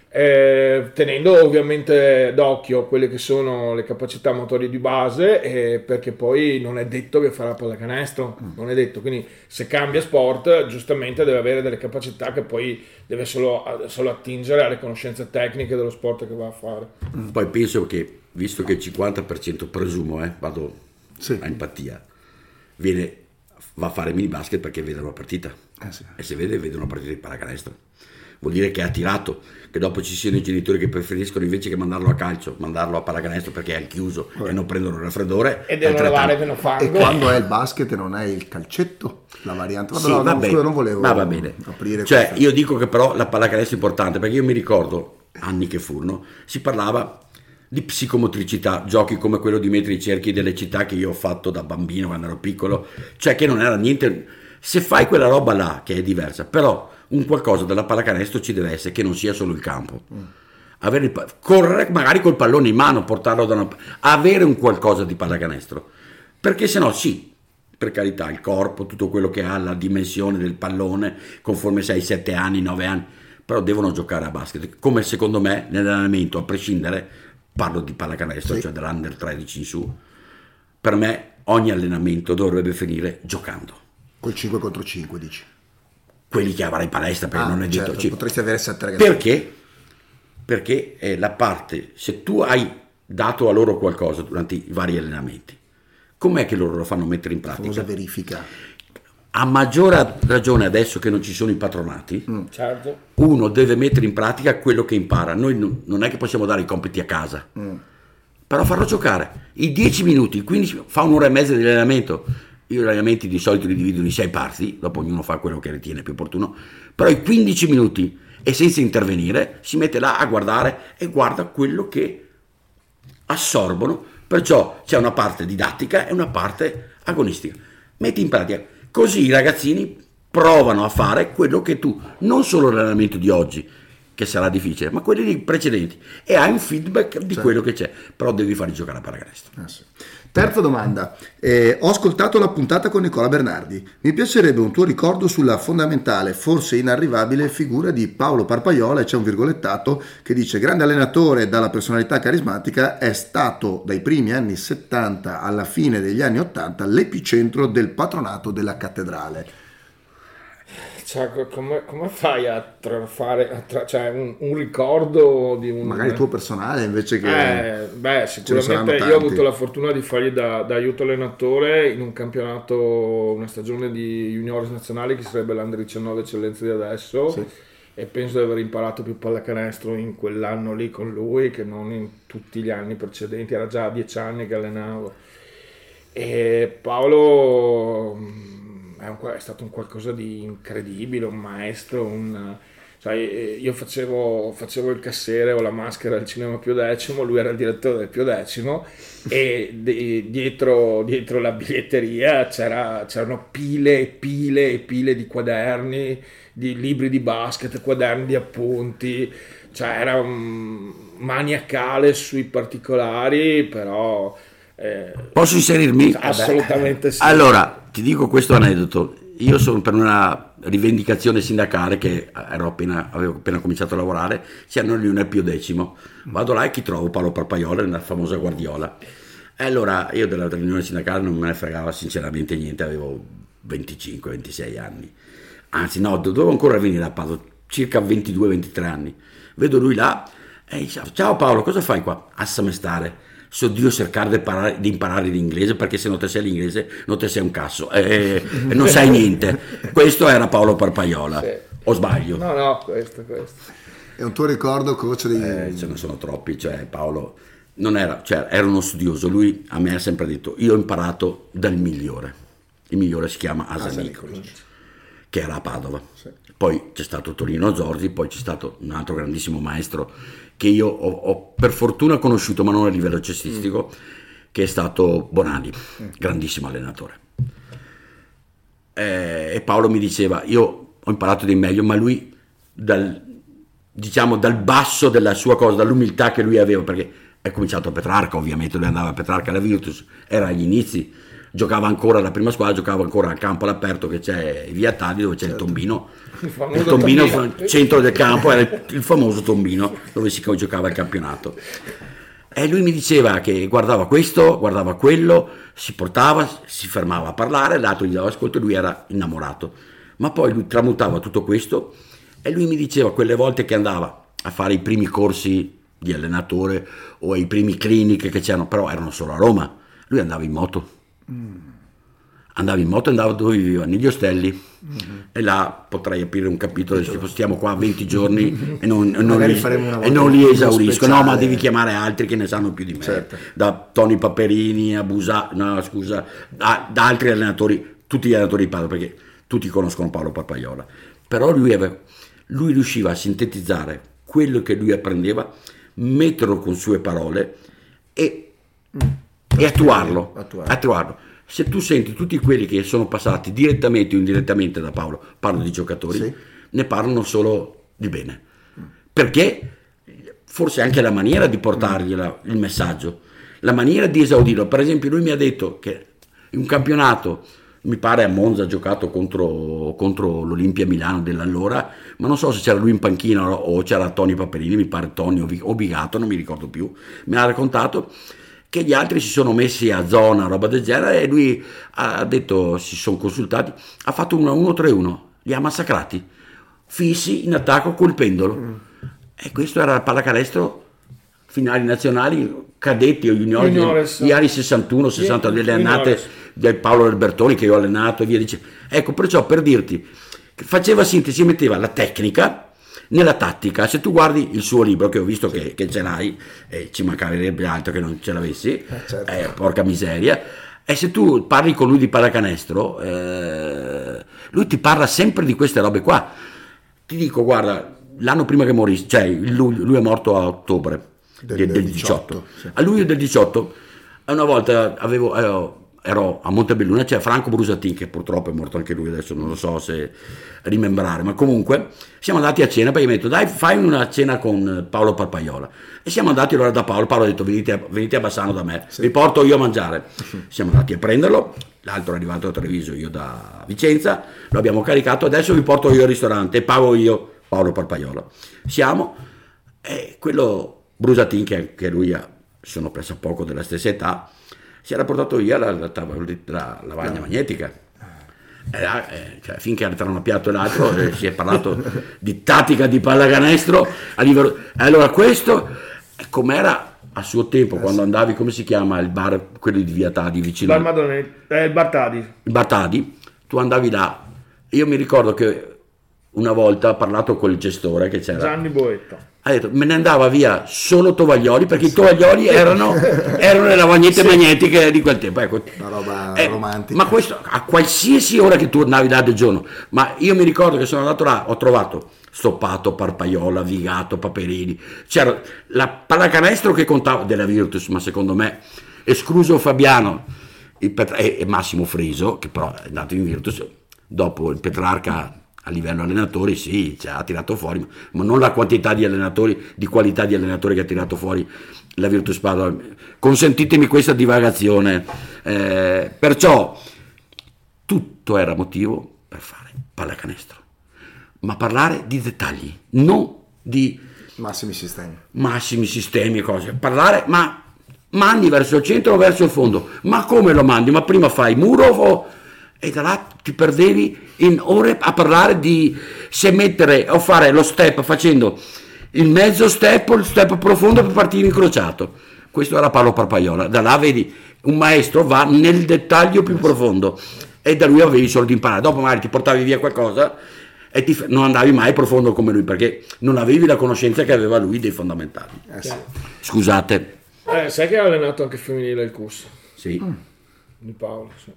Eh, tenendo ovviamente d'occhio quelle che sono le capacità motorie di base, eh, perché poi non è detto che farà pallacanestro, mm. non è detto, quindi se cambia sport giustamente deve avere delle capacità che poi deve solo, solo attingere alle conoscenze tecniche dello sport che va a fare. Mm. Poi penso che, visto che il cinquanta per cento presumo, eh, vado sì. a empatia, viene, va a fare mini basket perché vede una partita, eh sì. e se vede vede una partita di pallacanestro, vuol dire che è attirato, che dopo ci siano i genitori che preferiscono invece che mandarlo a calcio, mandarlo a pallacanestro perché è al chiuso oh. e non prendono il raffreddore e devono lavare meno fango. E quando è il basket non è il calcetto, la variante. Sì, no, va no, bene, scusa, non volevo ma va bene. aprire cioè questa. Io dico che però la pallacanestro è importante, perché io mi ricordo anni che furono, si parlava di psicomotricità, giochi come quello di mettere i cerchi delle città che io ho fatto da bambino quando ero piccolo, cioè che non era niente, se fai quella roba là che è diversa, però un qualcosa della pallacanestro ci deve essere, che non sia solo il campo. Mm. Avere il, correre magari col pallone in mano, portarlo da una, avere un qualcosa di pallacanestro, perché sennò sì, per carità, il corpo, tutto quello che ha, la dimensione del pallone, conforme sei sette anni, nove anni, però devono giocare a basket, come secondo me nell'allenamento, a prescindere, parlo di pallacanestro, sì. cioè dell'under tredici in su, per me ogni allenamento dovrebbe finire giocando. Col cinque contro cinque dici? Quelli che avrai in palestra, perché ah, non è certo, detto. Potresti avere sette ragazzi. Perché? Perché è la parte, se tu hai dato a loro qualcosa durante i vari allenamenti, com'è che loro lo fanno mettere in pratica? La famosa verifica. A maggior ragione adesso che non ci sono i patronati, mm. certo. uno deve mettere in pratica quello che impara. Noi non è che possiamo dare i compiti a casa, mm. però farlo giocare. I dieci minuti, i quindici, fa un'ora e mezza di allenamento. Io gli allenamenti di solito li divido in sei parti, dopo ognuno fa quello che ritiene più opportuno, però i quindici minuti e senza intervenire si mette là a guardare e guarda quello che assorbono, perciò c'è una parte didattica e una parte agonistica. Metti in pratica, così i ragazzini provano a fare quello che tu, non solo l'allenamento di oggi, che sarà difficile, ma quelli precedenti, e hai un feedback di certo. quello che c'è, però devi farli giocare a pallacanestro. Ah, sì. Terza domanda, eh, ho ascoltato la puntata con Nicola Bernardi, mi piacerebbe un tuo ricordo sulla fondamentale, forse inarrivabile figura di Paolo Parpaiola, e c'è un virgolettato che dice: grande allenatore dalla personalità carismatica, è stato dai primi anni settanta alla fine degli anni ottanta l'epicentro del patronato della cattedrale. Cioè, come, come fai a tra, fare a tra, cioè, un, un ricordo di un... magari tuo personale invece che... Eh, beh, sicuramente io ho avuto la fortuna di fargli da, da aiuto allenatore in un campionato, una stagione di juniores nazionali che sarebbe l'Under diciannove eccellenza di adesso, sì. e penso di aver imparato più pallacanestro in quell'anno lì con lui che non in tutti gli anni precedenti, era già dieci anni che allenavo. E Paolo... è stato un qualcosa di incredibile, un maestro, un, Sai, io facevo, facevo il cassiere o la maschera al Cinema Pio Decimo, lui era il direttore del Pio Decimo e de, dietro, dietro la biglietteria c'era, c'erano pile e pile e pile di quaderni, di libri di basket, quaderni di appunti, cioè era un maniacale sui particolari, però... Eh, Posso inserirmi? Assolutamente sì. Allora, ti dico questo aneddoto. Io sono per una rivendicazione sindacale che ero appena, avevo appena cominciato a lavorare, siamo lì nel Pio Decimo, vado là e chi trovo? Paolo Parpaiola nella famosa Guardiola. E allora io della riunione sindacale non me ne fregava sinceramente niente, avevo venticinque ventisei anni, anzi no, dovevo ancora venire a Padova, circa ventidue ventitré anni. Vedo lui là e dice: ciao Paolo, cosa fai qua? Assame stare. So Dio cercare di imparare, di imparare l'inglese, perché se non te sei l'inglese non te sei un cazzo e, e non sai niente. Questo era Paolo Parpaiola, sì. O sbaglio? No, no, questo, questo. È un tuo ricordo, coach? Di... Eh, ce ne sono troppi, cioè Paolo non era, cioè, era uno studioso, lui a me ha sempre detto: io ho imparato dal migliore, il migliore si chiama Asa Nicolic, che era a Padova, sì. Poi c'è stato Torino Zorzi, poi c'è stato un altro grandissimo maestro che io ho, ho per fortuna conosciuto, ma non a livello cestistico, mm. che è stato Bonani, mm. grandissimo allenatore. E, e Paolo mi diceva: io ho imparato di meglio, ma lui dal, diciamo dal basso della sua cosa, dall'umiltà che lui aveva, perché è cominciato a Petrarca, ovviamente lui andava a Petrarca, la Virtus era agli inizi, giocava ancora la prima squadra, giocava ancora al campo all'aperto che c'è Via Tadi, dove c'è certo. il tombino, il, il tombino, tombino centro del campo era il famoso tombino dove si giocava il campionato. E lui mi diceva che guardava questo, guardava quello, si portava, si fermava a parlare, l'altro gli dava ascolto e lui era innamorato. Ma poi lui tramutava tutto questo e lui mi diceva quelle volte che andava a fare i primi corsi di allenatore o i primi clinic che c'erano, però erano solo a Roma, lui andava in moto. Mm. Andava in moto e andava dove viveva, negli ostelli, mm-hmm. e là potrei aprire un capitolo, tipo, stiamo qua venti giorni e non, e non, li, e non li esaurisco, no, ma devi chiamare altri che ne sanno più di me, certo. Da Tony Paperini a Busa, no scusa, da, da altri allenatori, tutti gli allenatori di Padova, perché tutti conoscono Paolo Parpaiola, però lui, aveva, lui riusciva a sintetizzare quello che lui apprendeva, metterlo con sue parole e, mm. e attuarlo, attuarlo. attuarlo. Se tu senti tutti quelli che sono passati direttamente o indirettamente da Paolo, parlo di giocatori, sì. ne parlano solo di bene, perché forse anche la maniera di portargli la, il messaggio, la maniera di esaudirlo. Per esempio lui mi ha detto che in un campionato, mi pare a Monza, ha giocato contro, contro l'Olimpia Milano dell'allora, ma non so se c'era lui in panchina o c'era Tony Paperini, mi pare Tony o Bigato, non mi ricordo più, mi ha raccontato che gli altri si sono messi a zona, roba del genere, e lui ha detto, si sono consultati, ha fatto un uno tre uno, li ha massacrati, fissi in attacco col pendolo. Mm. E questo era il pallacanestro, finali nazionali, cadetti o junior, gli anni sessantuno sessanta, delle annate del Paolo Albertoni che io ho allenato e via dicendo. Ecco, perciò per dirti, faceva sintesi, metteva la tecnica nella tattica. Se tu guardi il suo libro, che ho visto che, che ce l'hai, e ci mancherebbe altro che non ce l'avessi, eh, certo. eh, porca miseria, e se tu parli con lui di pallacanestro, eh, lui ti parla sempre di queste robe qua. Ti dico, guarda, l'anno prima che morisse, cioè lui, lui è morto a ottobre del, del, del diciotto, diciotto sì. A luglio del diciotto, una volta avevo... Eh, ero a Montebelluna, c'è Franco Brusatin, che purtroppo è morto anche lui, adesso non lo so se rimembrare, ma comunque siamo andati a cena, perché mi ha detto dai fai una cena con Paolo Parpaiola, e siamo andati allora da Paolo. Paolo ha detto venite a, venite a Bassano da me, sì. Vi porto io a mangiare. Siamo andati a prenderlo, l'altro è arrivato a Treviso, io da Vicenza, lo abbiamo caricato, adesso vi porto io al ristorante e pago io Paolo Parpaiola. Siamo, e quello Brusatin, che, che lui ha, sono presso poco della stessa età, si era portato via la, la, la lavagna no. magnetica, e, eh, cioè, finché tra un piatto e l'altro eh, si è parlato di tattica di pallacanestro a livello. Allora questo com'era a suo tempo, eh, quando sì. andavi, come si chiama il bar, quello di Via Tadi vicino, bar Madone, eh, il Bar Tadi. Il Bar Tadi, tu andavi là, io mi ricordo che una volta ha parlato col gestore che c'era, Gianni Boetta, ha detto me ne andava via solo Tovaglioli, perché i Tovaglioli erano, erano le lavagnette Sì. magnetiche di quel tempo, ecco. Una roba Eh, romantica. ma questo a qualsiasi ora che tu andavi là del giorno, ma io mi ricordo che sono andato là, ho trovato Stoppato, Parpaiola, Vigato, Paperini, c'era la pallacanestro che contava della Virtus, ma secondo me escluso Fabiano il Pet- e, e Massimo Freso, che però è andato in Virtus dopo il Petrarca. A livello allenatori sì, cioè, ha tirato fuori, ma non la quantità di allenatori, di qualità di allenatori che ha tirato fuori la Virtus Padova. Consentitemi questa divagazione, eh, perciò tutto era motivo per fare pallacanestro, ma parlare di dettagli, non di Massimi sistemi. massimi sistemi e cose, parlare, ma mandi verso il centro o verso il fondo, ma come lo mandi? Ma prima fai muro o... e da là ti perdevi in ore a parlare di se mettere o fare lo step facendo il mezzo step o il step profondo per partire incrociato. Questo era Paolo Parpaiola. Da là vedi un maestro va nel dettaglio più profondo e da lui avevi solo di imparare. Dopo magari ti portavi via qualcosa e ti, non andavi mai profondo come lui, perché non avevi la conoscenza che aveva lui dei fondamentali. Eh sì. Scusate. eh, sai che ha allenato anche femminile il C U S Sì. di Paolo, sì.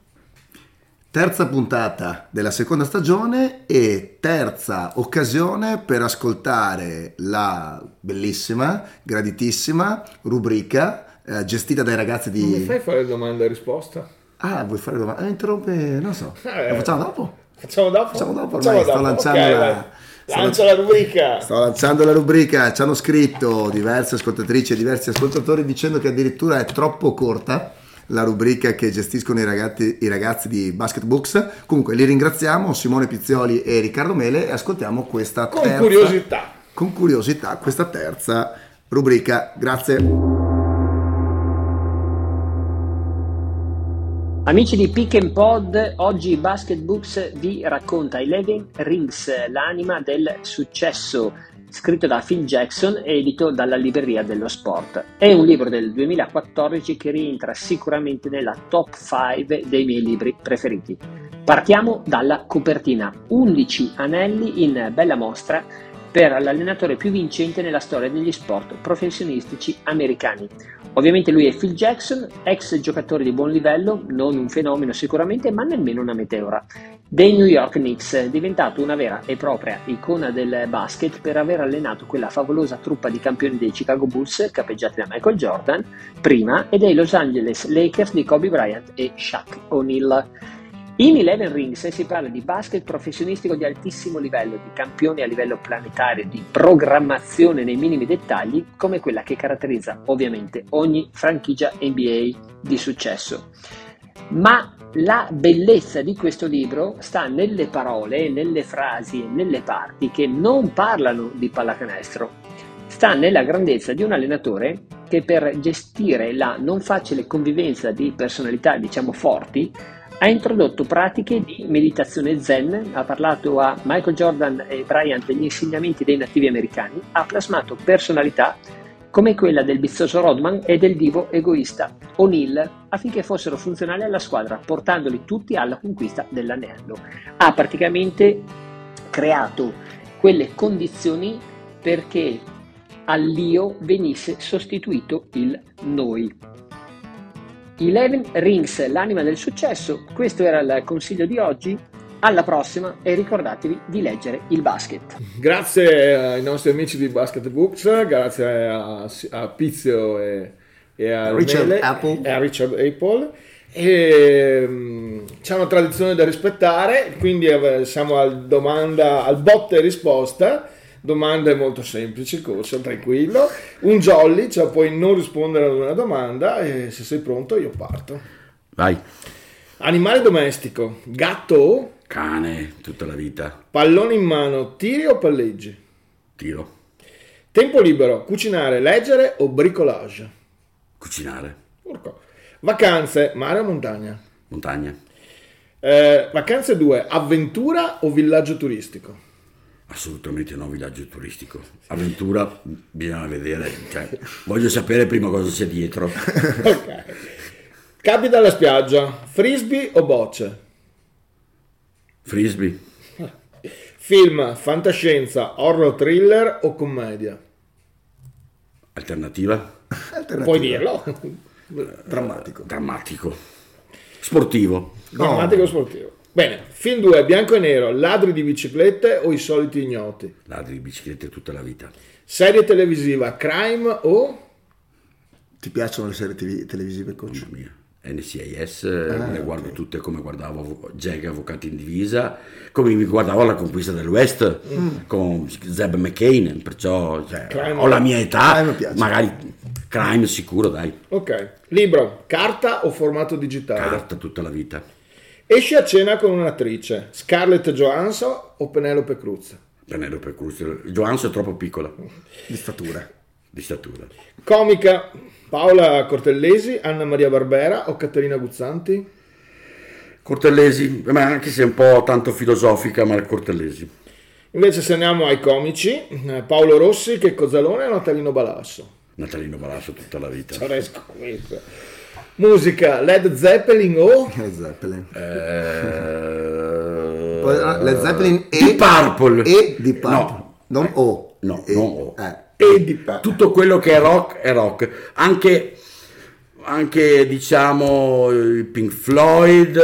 Terza puntata della seconda stagione e terza occasione per ascoltare la bellissima, graditissima rubrica eh, gestita dai ragazzi Non mi di... fai fare domanda e risposta? Ah, vuoi fare domande? Eh, interrompe, non so. Eh, Lo facciamo dopo? Facciamo dopo? Facciamo dopo, Facciamo ormai sto dopo. lanciando Ok, la- vai. sto Lancia lan- la rubrica. Sto lanciando la rubrica, ci hanno scritto diverse ascoltatrici e diversi ascoltatori dicendo che addirittura è troppo corta la rubrica che gestiscono i ragazzi, i ragazzi di Basket Books. Comunque li ringraziamo, Simone Pizzioli e Riccardo Mele, e ascoltiamo questa Con terza, curiosità. con curiosità questa terza rubrica. Grazie. Amici di Pick and Pod, oggi Basket Books vi racconta Eleven Rings, l'anima del successo, scritto da Phil Jackson e edito dalla Libreria dello Sport. È un libro del duemilaquattordici che rientra sicuramente nella top cinque dei miei libri preferiti. Partiamo dalla copertina: undici anelli in bella mostra per l'allenatore più vincente nella storia degli sport professionistici americani. Ovviamente lui è Phil Jackson, ex giocatore di buon livello, non un fenomeno sicuramente, ma nemmeno una meteora, dei New York Knicks, diventato una vera e propria icona del basket per aver allenato quella favolosa truppa di campioni dei Chicago Bulls, capeggiati da Michael Jordan, prima, e dei Los Angeles Lakers di Kobe Bryant e Shaq O'Neal. In Eleven Rings si parla di basket professionistico di altissimo livello, di campioni a livello planetario, di programmazione nei minimi dettagli, come quella che caratterizza ovviamente ogni franchigia N B A di successo. Ma la bellezza di questo libro sta nelle parole, nelle frasi e nelle parti che non parlano di pallacanestro. Sta nella grandezza di un allenatore che, per gestire la non facile convivenza di personalità, diciamo, forti, ha introdotto pratiche di meditazione zen, ha parlato a Michael Jordan e Bryant degli insegnamenti dei nativi americani, ha plasmato personalità come quella del bizzoso Rodman e del divo egoista O'Neal affinché fossero funzionali alla squadra, portandoli tutti alla conquista dell'anello. Ha praticamente creato quelle condizioni perché all'io venisse sostituito il noi. Eleven Rings, l'anima del successo. Questo era il consiglio di oggi. Alla prossima e ricordatevi di leggere il basket. Grazie ai nostri amici di Basket Books, grazie a, a Pizio e, e a Richard Mele, Apple. e a Richard Apple. E, um, c'è una tradizione da rispettare, quindi eh, siamo al domanda, al botta e risposta. Domande molto semplici, corso, tranquillo. Un jolly, cioè puoi non rispondere ad una domanda, e se sei pronto io parto. Vai. Animale domestico, gatto o Cane, tutta la vita. pallone in mano, tiri o palleggi? Tiro. Tempo libero, cucinare, leggere o bricolage? Cucinare. Porco. Vacanze, mare o montagna? Montagna. Eh, vacanze due, avventura o villaggio turistico? Assolutamente no, villaggio turistico. Avventura bisogna vedere, cioè, voglio sapere prima cosa c'è dietro. Ok. Capita alla spiaggia, frisbee o bocce? Frisbee. Film, fantascienza, horror thriller o commedia? Alternativa? Alternativa. Puoi dirlo. Drammatico. Drammatico. Sportivo. Drammatico o sportivo. Bene, film due, bianco e nero, ladri di biciclette o i soliti ignoti? Ladri di biciclette tutta la vita. Serie televisiva, crime o... Ti piacciono le serie T V televisive, coach? Mamma mia. N C I S, ah, le guardo okay. tutte come guardavo Jag, Avvocati in divisa, come mi guardavo La conquista del West mm. con Zeb McCain, perciò cioè, ho la mia età, magari crime sicuro, dai. Ok, libro, carta o formato digitale? Carta tutta la vita. Esci a cena con un'attrice, Scarlett Johansson o Penelope Cruz? Penelope Cruz, Johansson è troppo piccola. Di statura. Di statura. Comica, Paola Cortellesi, Anna Maria Barbera o Caterina Guzzanti? Cortellesi, ma anche se è un po' tanto filosofica, ma Cortellesi. Invece se andiamo ai comici, Paolo Rossi, Checco Zalone o Natalino Balasso? Natalino Balasso tutta la vita. Musica, Led Zeppelin o? Led Zeppelin. Eh... Led Zeppelin e Deep Purple. E Deep Purple. No. Non O. No, e, non O. Eh. E di pa- tutto quello che è rock è rock, anche, anche diciamo i Pink Floyd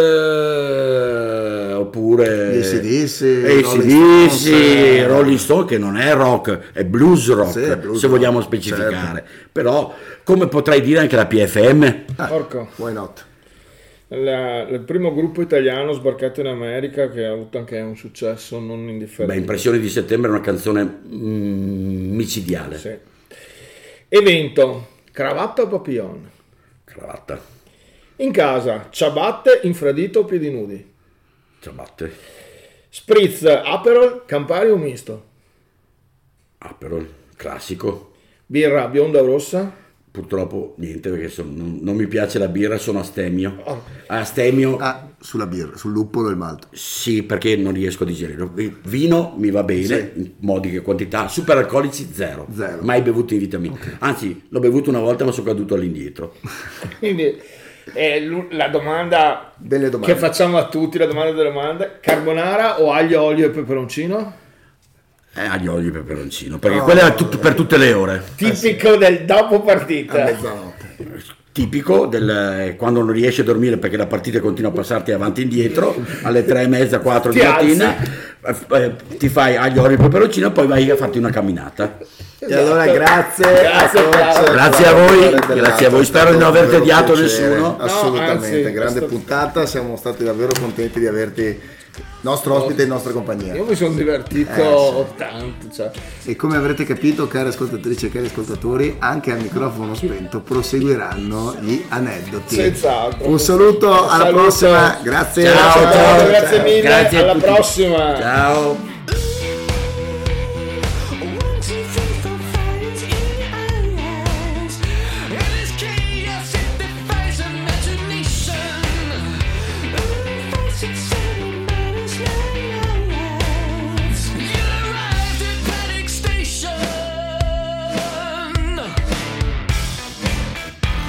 eh, oppure A C D C, Rolling Stone, Rolling Stone che non è rock, è blues rock, sì, è blues se rock, vogliamo specificare, certo. Però come potrei dire anche la P F M. Ah, Porco. Why not? La, il primo gruppo italiano sbarcato in America che ha avuto anche un successo non indifferente. Beh, Impressioni di settembre è una canzone mm, micidiale. Sì. Evento, cravatta o papillon? Cravatta. In casa, ciabatte, infradito o piedi nudi? Ciabatte. Spritz, Aperol, Campari o misto? Aperol, classico. Birra, bionda o rossa? Purtroppo niente, perché sono, non, non mi piace la birra, sono astemio. Oh. Astemio. Ah, sulla birra, sul luppolo e il malto. Sì, perché non riesco a digerirlo. Vino mi va bene, sì. In modiche quantità, superalcolici zero. Zero. Mai bevuto in vita mia. Okay. Anzi, l'ho bevuto una volta ma sono caduto all'indietro. Quindi eh, la domanda Delle domande che facciamo a tutti, la domanda delle domande, carbonara o aglio, olio e peperoncino? Eh, aglio, olio e peperoncino, perché oh, quello è tut- per tutte le ore. Tipico del dopo partita. A mezzanotte. Tipico del quando non riesci a dormire perché la partita continua a passarti avanti e indietro alle tre e mezza, quattro di mattina, eh, ti fai aglio, olio e peperoncino, poi vai a farti una camminata. E allora grazie, grazie, a, grazie a voi, grazie a voi, spero di non aver tediato nessuno. Assolutamente, no, anzi, grande questo... puntata, siamo stati davvero contenti di averti nostro ospite in nostra compagnia. Io mi sono divertito eh, sì. tanto, cioè. E come avrete capito, cari ascoltatrici e cari ascoltatori, anche a microfono spento proseguiranno gli aneddoti. Senz'altro. Un saluto, alla Salute. prossima, grazie. Ciao, ciao, ciao, ciao, grazie mille, grazie alla prossima. Ciao.